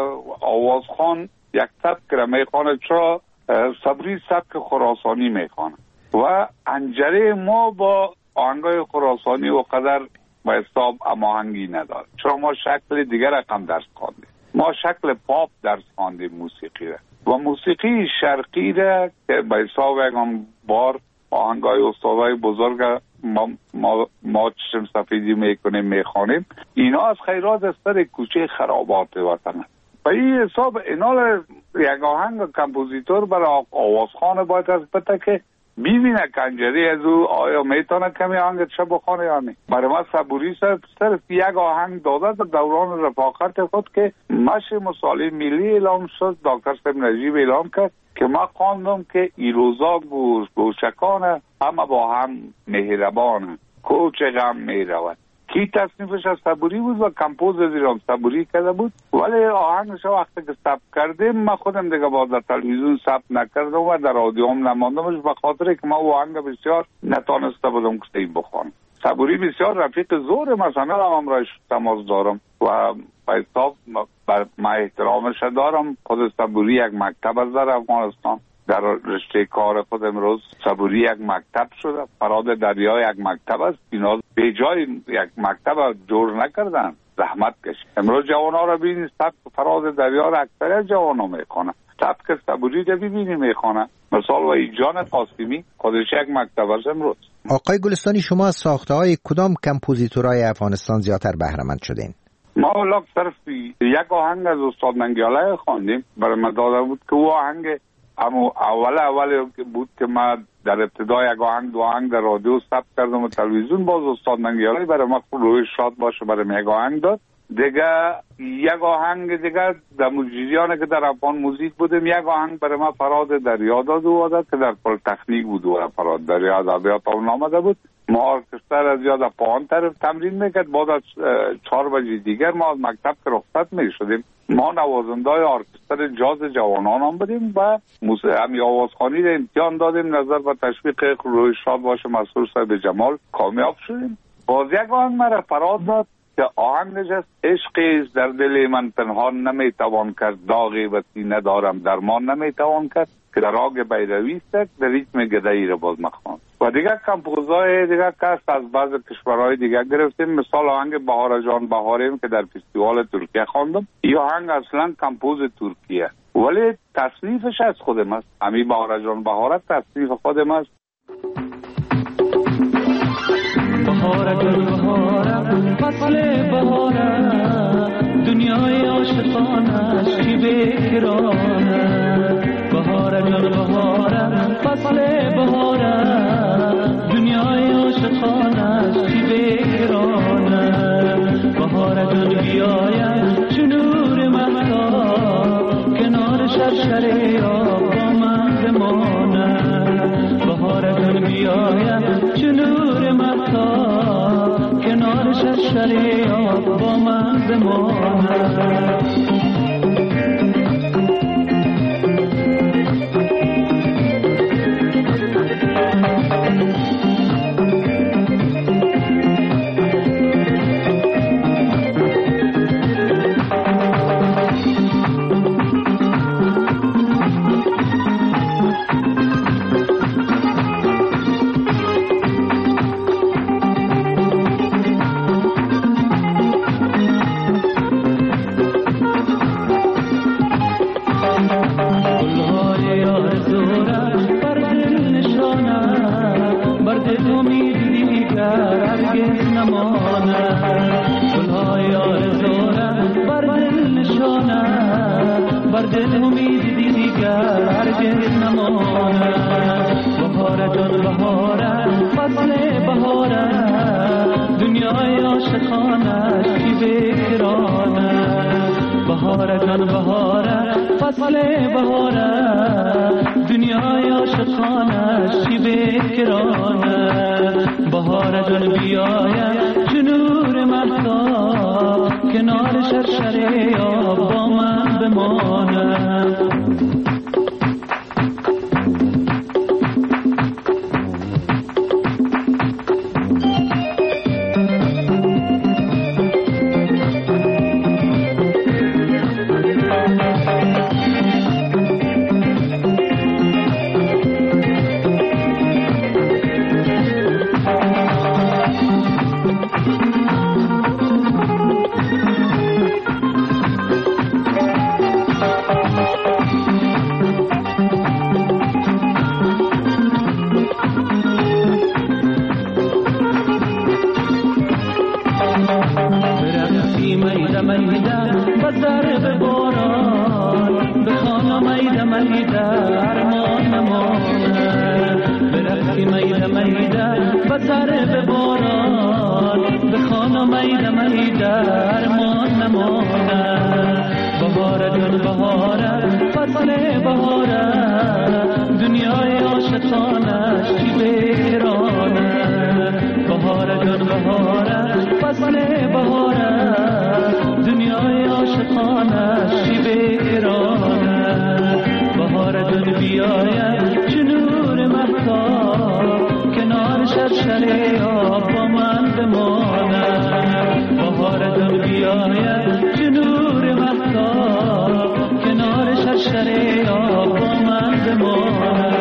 آوازخوان یک سبک را میخوانه، چرا صبوری سبک خراسانی میخوانه و انجره ما با آهنگ‌های خراسانی و قدر به حساب هماهنگی نداره، چرا ما شکل دیگر رقم درس خواندیم. ما شکل پاپ درس خواندیم موسیقی را و موسیقی شرقی را که به حساب یکم بار آهنگای استادای بزرگ ما ما, ما چشم سفیدی میکنیم میخوانیم، اینا از خیرات از سر کوچه خرابات وطن است. به این حساب اینال یک آهنگ کمپوزیتور برای آوازخوان باید از بته که ببینه کنجری از او آیا میتونه کمی آهنگ چه بخونه یا نه. برای ما صبوری صرف یک آهنگ داده در دوران رفاقت خود که مشی مصالح ملی اعلام شد، دکتر صاحب نجیب اعلام کرد که ما خواندم که ای روزا گوش گوشکانه همه با هم مهربانه، کوچ غم میرود. کی تصنیفش از صبوری بود و کمپوز از ایران صبوری کرده بود، ولی آهنگش وقتی که ثبت کردیم ما خودم دیگه با در تلویزیون ثبت نکردم و در رادیو هم نماندمش به خاطر که ما آهنگ بسیار نتانسته بودم که این بخوانم. صبوری بسیار رفیق زور مثلا هم رایش تماس دارم و حساب ما احترامش دارم. خود صبوری یک مکتب از در افغانستان در رشته کار خود امروز صبوری یک مکتب شده. فراد دریا یک مکتب است، اینا به جای یک مکتب جور نکردن، زحمت کشید. امروز جوان ها را ببینید سبک فراد دریا را اکثر جوان ها میخوانه، سبک صبوری را ببینی میخوانه. مثال و ایجان قاسمی خودش یک مکتب است امروز. آقای گلستانی، شما از ساخته های کدام کمپوزیتورهای افغانستان زیادتر بهره مند شدین؟ ما اولاک صرف یک آهنگ از استاد ننگیاله خواندیم، برای من داده بود که او آهنگ اما اول اول بود که ما در ابتدا یک آهنگ دو آهنگ در رادیو ثبت کردم و تلویزیون، باز استاد ننگیاله برای ما روی شاد باشه برای یک آهنگ داد. دیگه یک آهنگ دیگه در موجیزیانه که در افغان موزیک بودیم، یک آهنگ برای ما فراد دریا داد و داد که در پل تکنیک بود و فراد دریا ادبیات هم نامده بود. ما ارکستر از یاد پایان طرف تمرین میکرد. بعد از چهار بجه دیگر ما از مکتب که رخصت میشدیم، ما نوازنده های ارکستر جاز جوانان هم بودیم و همی آوازخوانی را امتحان دادیم. نظر به تشویق روی شاد باشه مسئول صاحب جمال کامیاب شدیم. باز یک آهنگ مرا فراد داد که آهنگش است عشقی در دل من پنهان نمیتوان کرد، داغی و سینه دارم درمان نمیتوان کرد، که در آگ بیروی است در ریتم گدایی را باز مخوان. و دیگر کمپوزای دیگر کست از بعض کشورهای دیگر گرفتیم. مثال آهنگ بهار جان بهاریم که در فستیوال ترکیه خواندم. این آهنگ اصلا کمپوز ترکیه ولی تصنیفش از خودم است. همین بهار جان بهارت تصنیف خودم است. بهار جان بهارم فصل بهارم، دنیای عاشقانش کی بکرانه. بهار جان بهارم فصل بهارم، دنیای عاشقانش کی بکرانه. بهار جان بیایم چو نور مهتاب، کنار شرشره آب با من بمانه. بهار جان بیایم چو نور مهتاب، کنار شرشره آب با من بمانه. گلکی میده میده بسر به باران بخوانا میده میده ارمان نمانه بهاره جون بهاره فصل بهاره دنیای عاشقانش چی بکرانه بهاره جون بهاره فصل بهاره دنیای عاشقانش چی بکرانه بهاره جون بیاید چه نور مهتاب کنار شرشره آب با من بمانه بهاره جون بیاید چه نور مهتاب کنار شرشره آب با من بمانه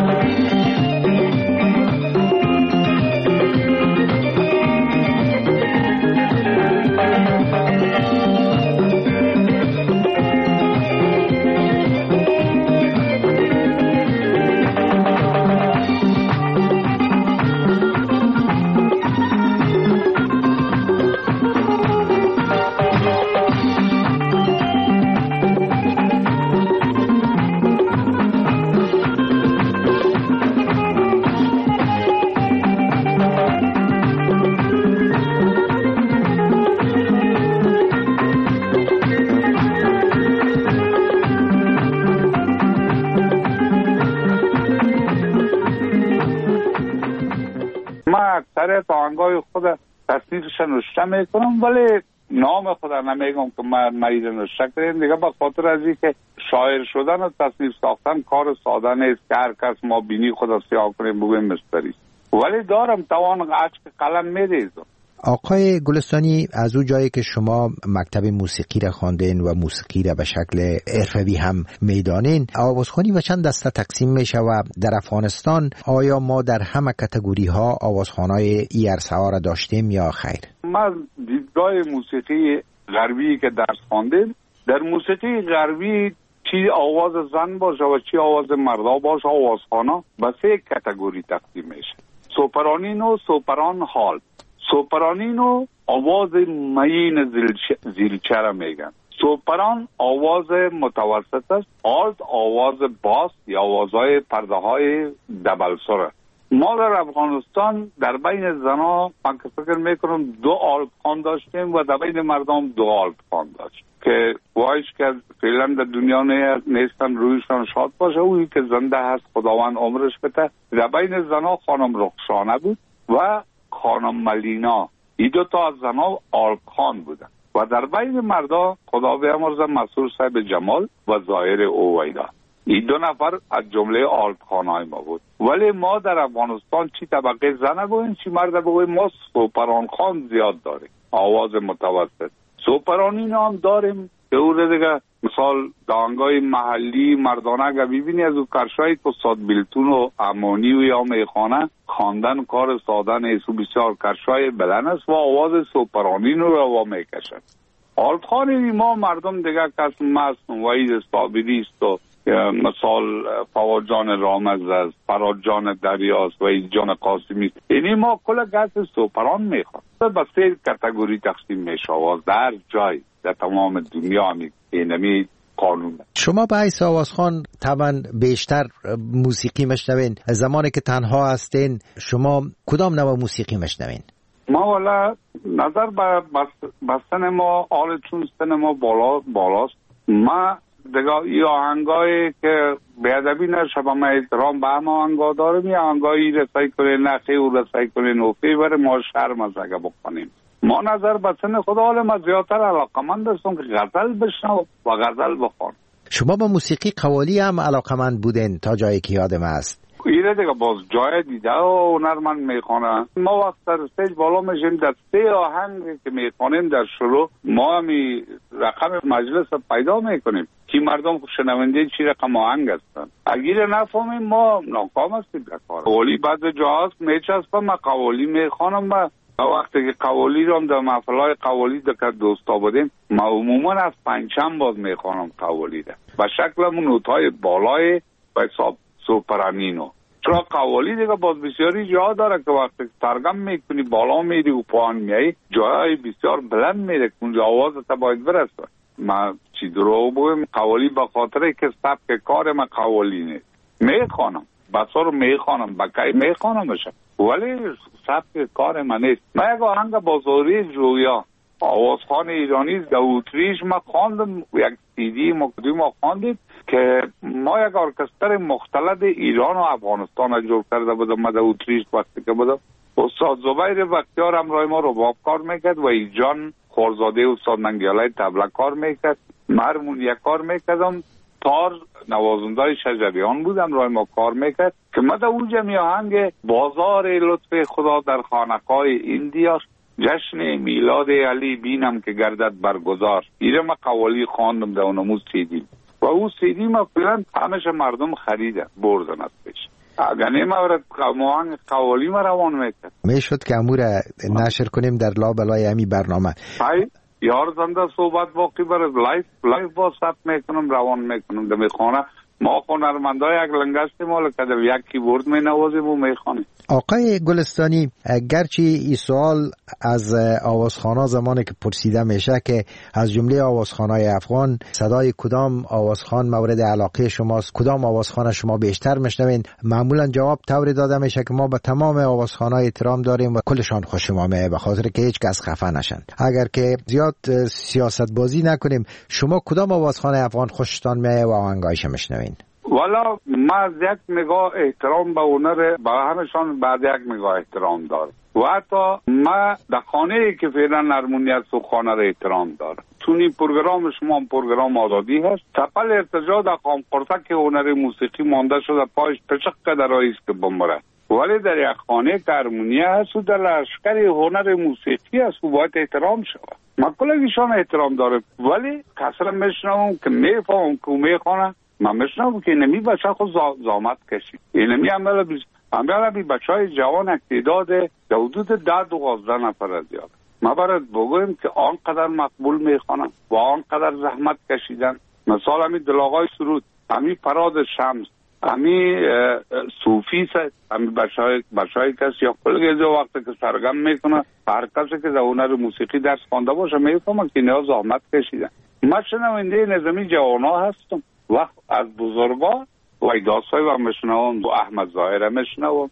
اکثر آهنگای خود تصنیفش نوشته میکنم ولی نام خود نمیگم که من مریض نوشته کردیم دیگه به خاطر از اینکه شاعر شدن و تصنیف ساختن کار ساده نیست که هر کس ما بینی خود سیاه کنیم بگویم مستری ولی دارم توان عشق قلم میریزم. آقای گلستانی از اون جایی که شما مکتب موسیقی را خواندین و موسیقی را به شکل حرفه‌ای هم میدانین آوازخوانی و چند دسته تقسیم میشه و در افغانستان آیا ما در همه کاتگوری ها آوازخوانای ای عرصه ها را داشتیم یا خیر؟ من دیدگاه موسیقی غربی که درس خواندیم در موسیقی غربی چی آواز زن باشه و چی آواز مردا باشه آوازخوانا به سه کاتگوری تقسیم میشه سوپرانین و سوپران هال. سوپرانینو آواز مین زیلچه را میگن سوپران آواز متوسط است آلت آواز باس یا آوازهای پرده های دبل سره. ما در افغانستان در بین زنا من که فکر میکنم دو آلت خان داشتیم و در بین مردم دو آلت خان داشت که وایش که فعلا در دنیا نیستن رویشان شاد باشه اوی که زنده هست خداوند عمرش بده. در بین زنا خانم رخشانه بود و خانم ملینا این دو تا از زنها آلخان بودن و در بین مردا خدا بیامرزه مسرور صاحب جمال و ظاهر اویدا این دو نفر از جمله آلخانهای ما بود ولی ما در افغانستان چی طبقه زن بگویم چی مرد بگویم ما سوپران خان زیاد داریم آواز متوسط سوپرانین هم داریم که او دیگه مثال دانگای محلی مردانه اگر ببینی از او کرشایی که استاد بیلتون و امانی و یا میخانه خواندن کار ساده نیست و بسیار کرشای بلند است و آواز سوپرانین رو روا میکشن. آلتخانی ما مردم دیگه کس مست وعید صابری است و مثال فواد جان رامز است فراد جان دریاست و جان قاسمی است اینی ما کل گس سوپران میخواد به سه کاتگوری تقسیم میشه آواز در جای در تمام دنیا همی اینمی قانون. شما به حیث آوازخوان طبعا بیشتر موسیقی مشنوین زمانی که تنها هستین شما کدام نوع موسیقی مشنوین؟ ما والا نظر به بستن ما آل چون سن ما بالا بالاست ما دیگه ای آهنگایی که بیادبی نشه با ما احترام به همه آهنگا داریم یا آهنگایی رسای کنین نخی و رسای کنین نوفی بره ما شرم از اگه بکنیم. ما نظر به سن خدا حال ما زیادتر علاقمند هستم که غزل بشنو و غزل بخون. شما با موسیقی قوالی هم علاقمند بودین تا جایی که یادم است؟ ایره دیگه باز جای دیده و هنرمند میخونه ما وقت در استیج بالا میشیم در سه آهنگ که میخونیم در شروع ما همی رقم مجلس پیدا میکنیم که مردم شنونده چی رقم آهنگ هستن اگر نفهمیم ما ناکام هستیم در کار. قوالی بعد جاست میچسبم من قوالی میخونم و وقتی که قوالی رو هم در محفلهای قوالی در دوستا بودیم ما عموما از پنجم باز میخونم قوالی ده و شکلمون نوتهای بالای و حساب سوپرانینو چرا قوالی دیگه باز بسیاری جا داره که وقتی سرگم میکنی بالا میری و پایین میای جای بسیار بلند میره که اونجا آوازت باید برسه. من چی درو بگم قوالی به خاطر که سبک کار من قوالی نیست میخوانم بسا رو میخوانم بکی میخوانمشم، ولی سبک کار من نیست. من یک آهنگ بازاری جویا آوازخوان ایرانی در اتریش ما خواندم، یک سیدی مقدم ما خواندیم که ما یک ارکستر مختلط ایران و افغانستان جور کرده بودم. ما در اتریش وقتی که بودم استاد زبیر بختیار همراه ما رباب کار میکرد و ایجان خورزاده استاد ننگیالای طبله کار میکرد، هارمونیا کار میکردم، تار نوازنده شجریان بودم رای ما کار میکرد که ما در اونجا می آهنگ بازار لطف خدا در خانقاه ایندیا جشن میلاد علی بینم که گردد برگزار، ایره ما قوالی خواندم در اونمو سیدی و اون سیدی ما فیلن همش مردم خریدن بردن از پیش. اگر نیم آورد آهنگ قوالی ما روان میکرد میشد که امور نشر کنیم در لابلای همی برنامه. های یار زنده صحبت باقی برد لایف لایف با ثبت میکنم روان میکنم در میخوانه. ما هنرمندای یک لنگشتی مال که در یک کیبورد می نوازیم و میخوانیم. آقای گلستانی، گرچه این سوال از آوازخوانا زمانی که پرسیده میشه که از جمله آوازخوانای افغان صدای کدام آوازخوان مورد علاقه شماست، کدام آوازخوان شما بیشتر میشنوین، معمولا جواب طوری داده میشه که ما به تمام آوازخوانای احترام داریم و کلشان خوش ما میه به خاطر که هیچ کس خفه نشن. اگر که زیاد سیاست بازی نکنیم، شما کدام آوازخوان افغان خوشتان میه و آهنگایش میشنوین؟ والا ما از یک نگاه احترام به هنر به همشان بعد یک نگاه احترام دارم و حتی ما در خانه ای که فعلا هارمونیت و خانه را احترام دارم. چون این پروگرام شما هم پروگرام آزادی هست، تپل ارتجاع در قامقرصک که هنر موسیقی مانده شده پایش پشق قدرهایی است که بمره، ولی در یک خانه که هارمونیت هست و در لشکر هنر موسیقی هست و باید احترام شود. ما کلگیشان احترام دارم، ولی کسر میشنوم که میفهم که میخوانه من میشنم که اینمی بچه خود زامت کشید، اینمی عمل بیز عمل بی بچه های جوان اقتداد در حدود ده دوازده نفر زیاد. ما باید بگویم که آنقدر مقبول میخوانن و آنقدر زحمت کشیدن. مثال همی دلاغای سرود، همی فراد شمس، همی صوفی سید، همی بچه های بچه های کسی یا کلگیزه وقتی که سرگم میکنه هر کسی که در هنر موسیقی درس خوانده باشه میفهمه که اینها زحمت کشیدن. ما شنونده نظامی جوانا هستم و از بزرگا و ایداسای و مشنوم و احمد ظاهره مشنوم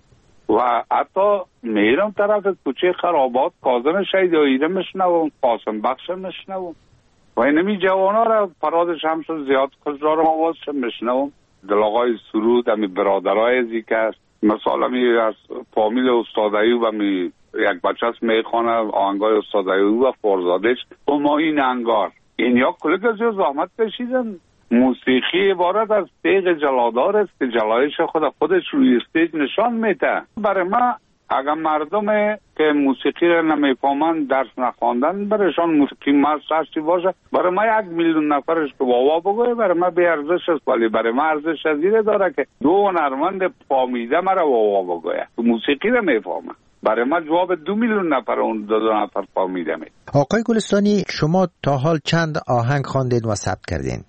و حتی میرم طرف کوچه خرابات کاظم شیداییده مشنوم، قاسم بخش مشنوم و اینمی جوانا را فراد شمس زیاد خجرارم آوازش مشنوم. دلاغای سرود همی برادرای زیکه است، مثلا همی از فامیل استادایی و همی یک بچه است میخوانه آهنگای استادایی و فرزادش و ما این انگار این یا کلک از زحمت کشیدن. موسیقی عبارت از تیغ جلادار است که جلایش خود خودش روی استیج نشان میده. برای ما اگر مردم که موسیقی را نمیفهمند درس نخواندن برایشان موسیقی مستشتی باشه، برای ما یک میلیون نفرش که واوا بگوه برای ما بی ارزش است، ولی برای ما ارزش ازیره داره که دو هنرمند فامیده مرا واوا بگوه موسیقی را میفهمه. برای ما جواب دو میلیون نفر اون دو, دو نفر فامیده می. آقای گلستانی، شما تا حال چند آهنگ خواندید و ثبت کردین؟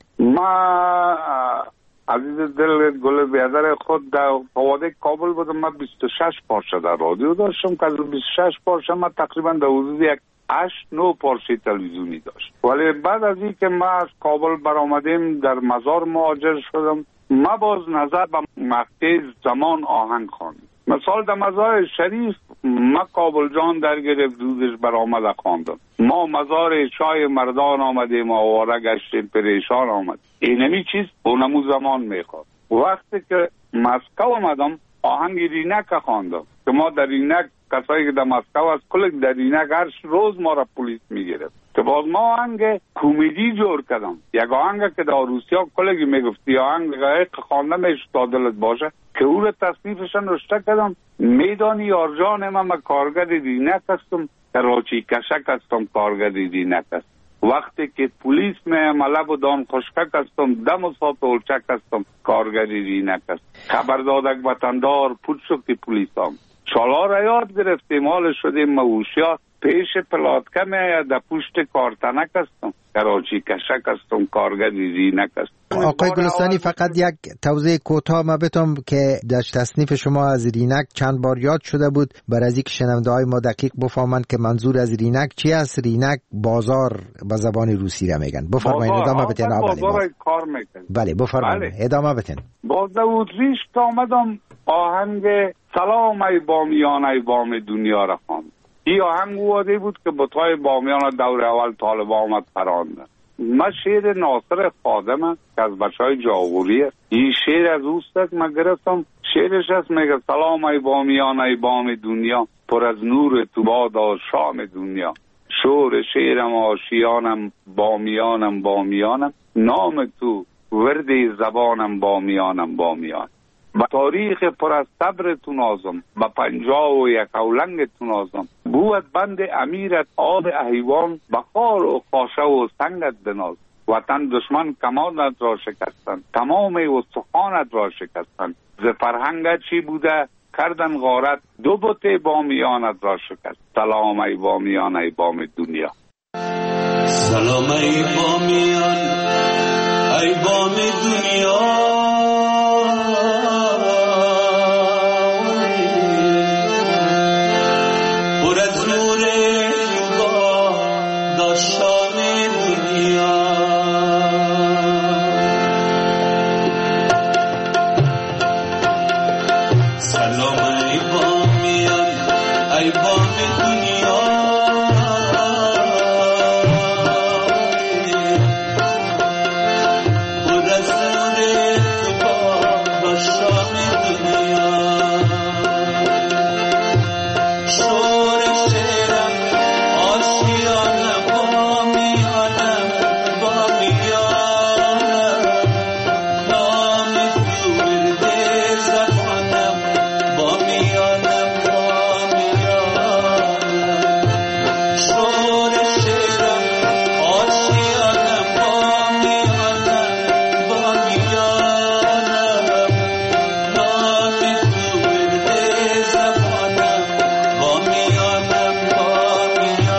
ما عزیز دل گل بیادر خود در فواده کابل بودم. من بیست و شش پارچه در رادیو داشتم که از بیست و شش پارچه ما تقریبا در حدود یک هشت نه پارچه تلویزیونی داشت. ولی بعد از این که ما از کابل برآمدیم در مزار مهاجر شدم، ما باز نظر به مقطع زمان آهنگ خواندم. مثال در مزار شریف ما کابل جان در گرفت دودش برآمده خواندم. ما مزار چای مردان آمدیم آواره گشتیم پریشان آمد. اینمی چیز اونمو زمان میخواد. وقتی که مسکو آمدم آهنگ رینک خواندم که ما در رینک کسایی که در مسکو از کلک در رینک هر روز ما را پلیس میگرفت که باز ما آهنگ کمدی جور کردم. یک آهنگ که در روسیا کلگی میگفتی آهنگ که خوانده میشتادلت باشه که او را تصنیفشن رشته کردم. میدانی یارجان من من کارگر رینک هستم، کراچی کشک هستم کارگر رینک هست. وقتی که پلیس می ملب و دان خشکک هستم، دم و سات اولچک هستم کارگر رینک هست. خبر دادک وطندار پوچ شکتی پلیس هم چالا را یاد گرفتیم حال شدیم موشیا پیش پلاتکه می در پشت کارتنک هستم کراچی کشک هستم کارگر رینک هست. آقای گلستانی، فقط یک توضیح کوتاه ما بتم که در تصنیف شما از رینک چند بار یاد شده بود برای از اینکه شنونده های ما دقیق بفهمند که منظور از رینک چی است. رینک بازار به زبان روسی را میگن. بفرمایید ادامه بدین. بازار کار میکنه. بله بفرمایید ادامه بدین. باز در اتریش که آمدم آهنگ سلام ای بامیان ای بام دنیا را خواند. این آهنگ واده بود که بطای بامیان دور اول طالبان آمد پراندن. من شعر ناصر خادم که از بچه های جاغوریه، این شعر از اوست که من گرفتم. شعرش هست میگه سلام ای بامیان ای بام دنیا، پر از نور تو بادا شام دنیا. شور شعرم آشیانم بامیانم بامیانم، نام تو ورد زبانم بامیانم بامیان. با تاریخ پر از صبر تو نازم، با پنجاه و یک اولنگ تو نازم. بود بند امیرت آب احیوان، بخار و خاشه و سنگت بناز. وطن دشمن کمانت را شکستن، تمام استخوانت را شکستن. ز فرهنگت چی بوده کردن غارت، دو بت بامیانت را شکست. سلام ای بامیان ای بام دنیا. سلام ای بامیان ای بام دنیا، پر از نور با داشتان دنیا. سلام ای بامیان ای بام دنیا، پر از نور با داشتان دنیا. شور شعرم آشیانم بامیانم بامیانم، نام تو ورد زبانم بامیانم بامیانم. شور شعرم آشیانم بامیانم بامیانم، نام تو ورد زبانم بامیانم بامیانم.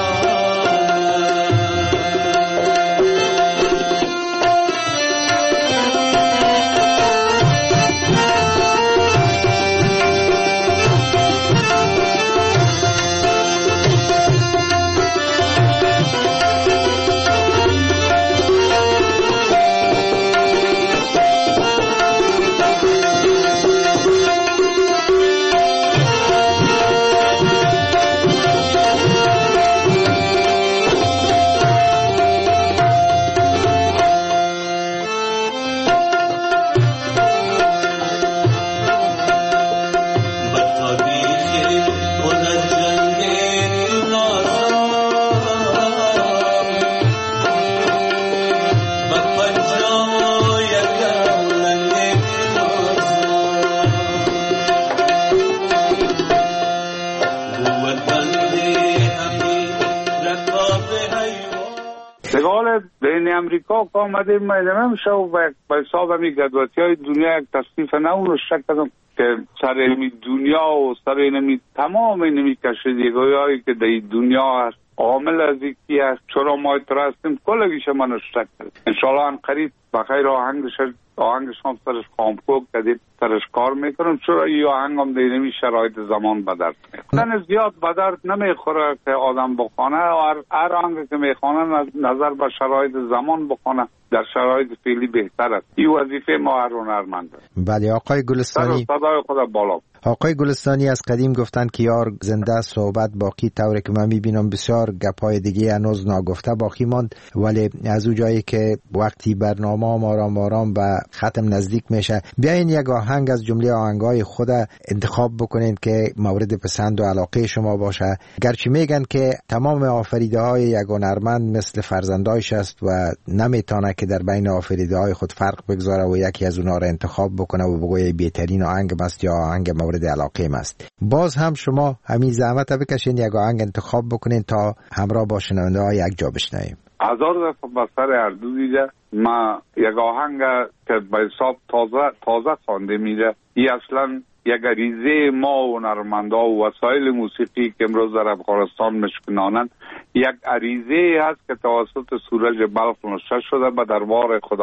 سگال بین امریکا که آمده میدم همشه و به حساب همی گدواتی های دنیا یک تصنیف نو رو شک کردم که سر اینمی دنیا و سر اینمی تمام اینمی کشیدگی هایی که در دنیا هست عامل از یکی هست چرا ما اترستیم کلگیش من شک کردم. انشاءالله ان قریب بخیر آهنگش آهنگش هم سرش خامکوک کدید سرش کار میکنم، چرا این آهنگ هم دینمی شرایط زمان بدرد میخوره. زیاد بدرد نمیخوره که آدم بخونه و هر آهنگ که میخونه نظر به شرایط زمان بخونه در شرایط فعلی بهتر است. این وظیفه ما هر هنرمند است. بله آقای گلستانی، صدای خدا بالا. آقای گلستانی از قدیم گفتن که یار زنده صحبت باقی، طوری که من میبینم بسیار گپای دیگه هنوز ناگفته باقی ماند، ولی از اون جایی که وقتی برنامه آرام آرام به ختم نزدیک میشه بیاین یک آهنگ از جمله آهنگای خود انتخاب بکنین که مورد پسند و علاقه شما باشه. گرچه میگن که تمام آفریده های یک هنرمند مثل فرزندایش است و نمیتونه که در بین آفریده های خود فرق بگذاره و یکی از اونها را انتخاب بکنه و بگویه بهترین آهنگ است یا آهنگ مورد علاقه است. باز هم شما همین زحمت بکشین یک آهنگ انتخاب بکنین تا همراه با شنونده ها یک جا بشنویم. هزار دفعه بسر هر دو دیده ما یک آهنگ که به حساب تازه تازه خوانده میره، این اصلا یک غریزه ما و هنرمندا و وسایل موسیقی که امروز در افغانستان مشکنانند یک غریزه هست که توسط سورج بلخ نوشته شده به دربار خداوند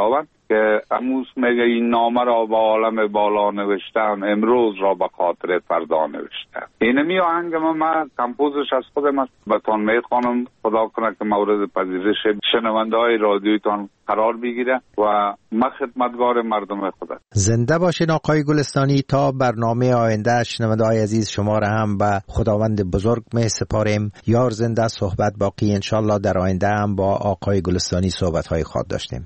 که امروز میگه این نامه را با عالم بالا نوشتم، امروز را به خاطر فردا نوشتم. اینمی آهنگ ما, ما کمپوزش از خودم است. بهتان میخوانم، خدا کنه که مورد پذیرش شنونده های رادیویتان قرار بگیره و ما خدمتگار مردم خدا. زنده باشین آقای گلستانی. تا برنامه آینده شنونده های عزیز شما را هم به خداوند بزرگ می سپاریم. یار زنده صحبت باقی، انشالله در آینده هم با آقای گلستانی صحبت های خود داشتیم.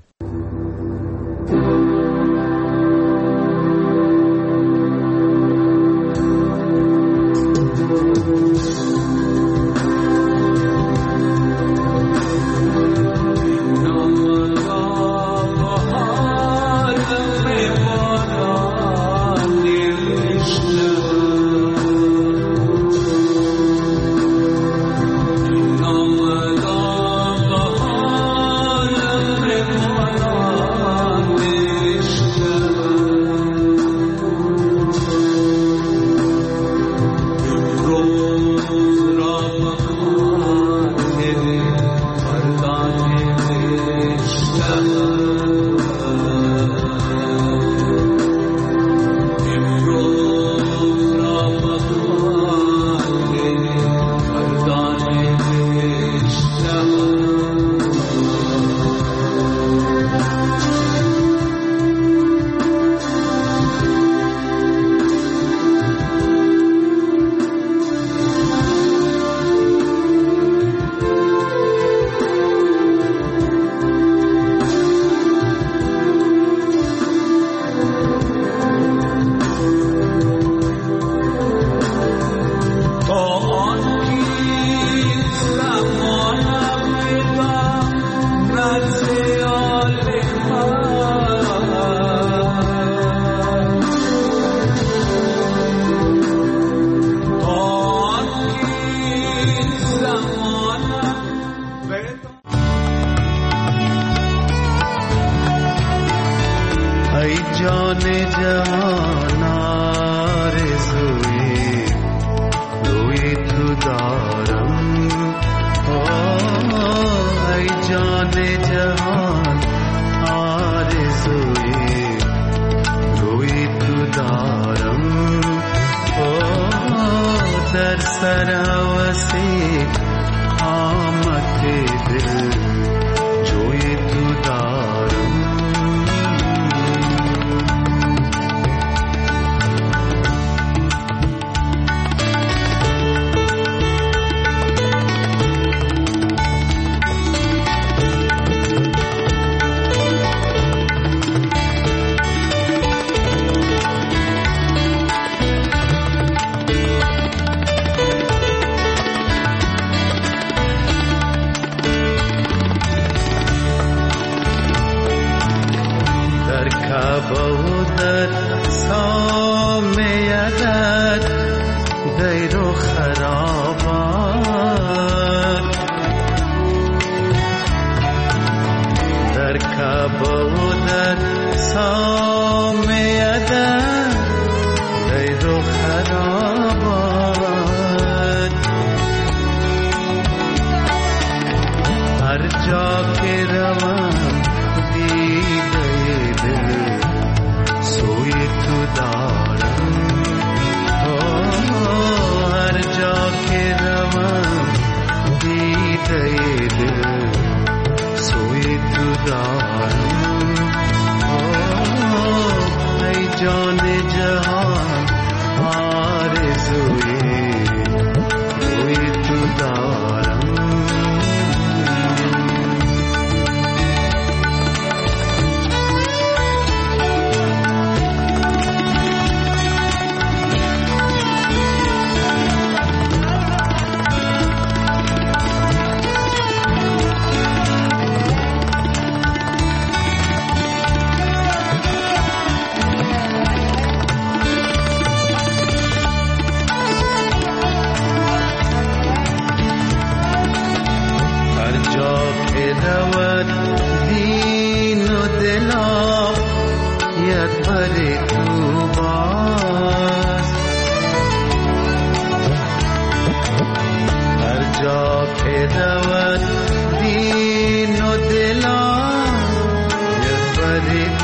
دود دین و دلا یه بری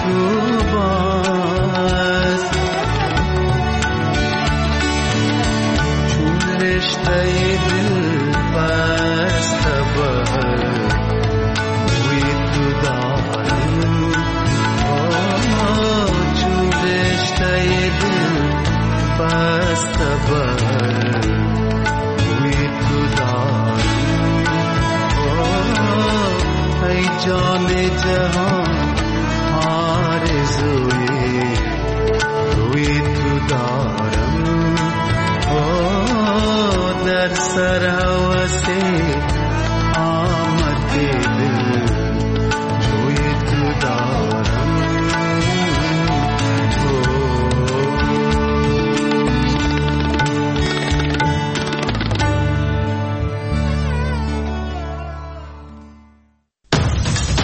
جان جهان آرزوی روی تو دارم، او در سر هوس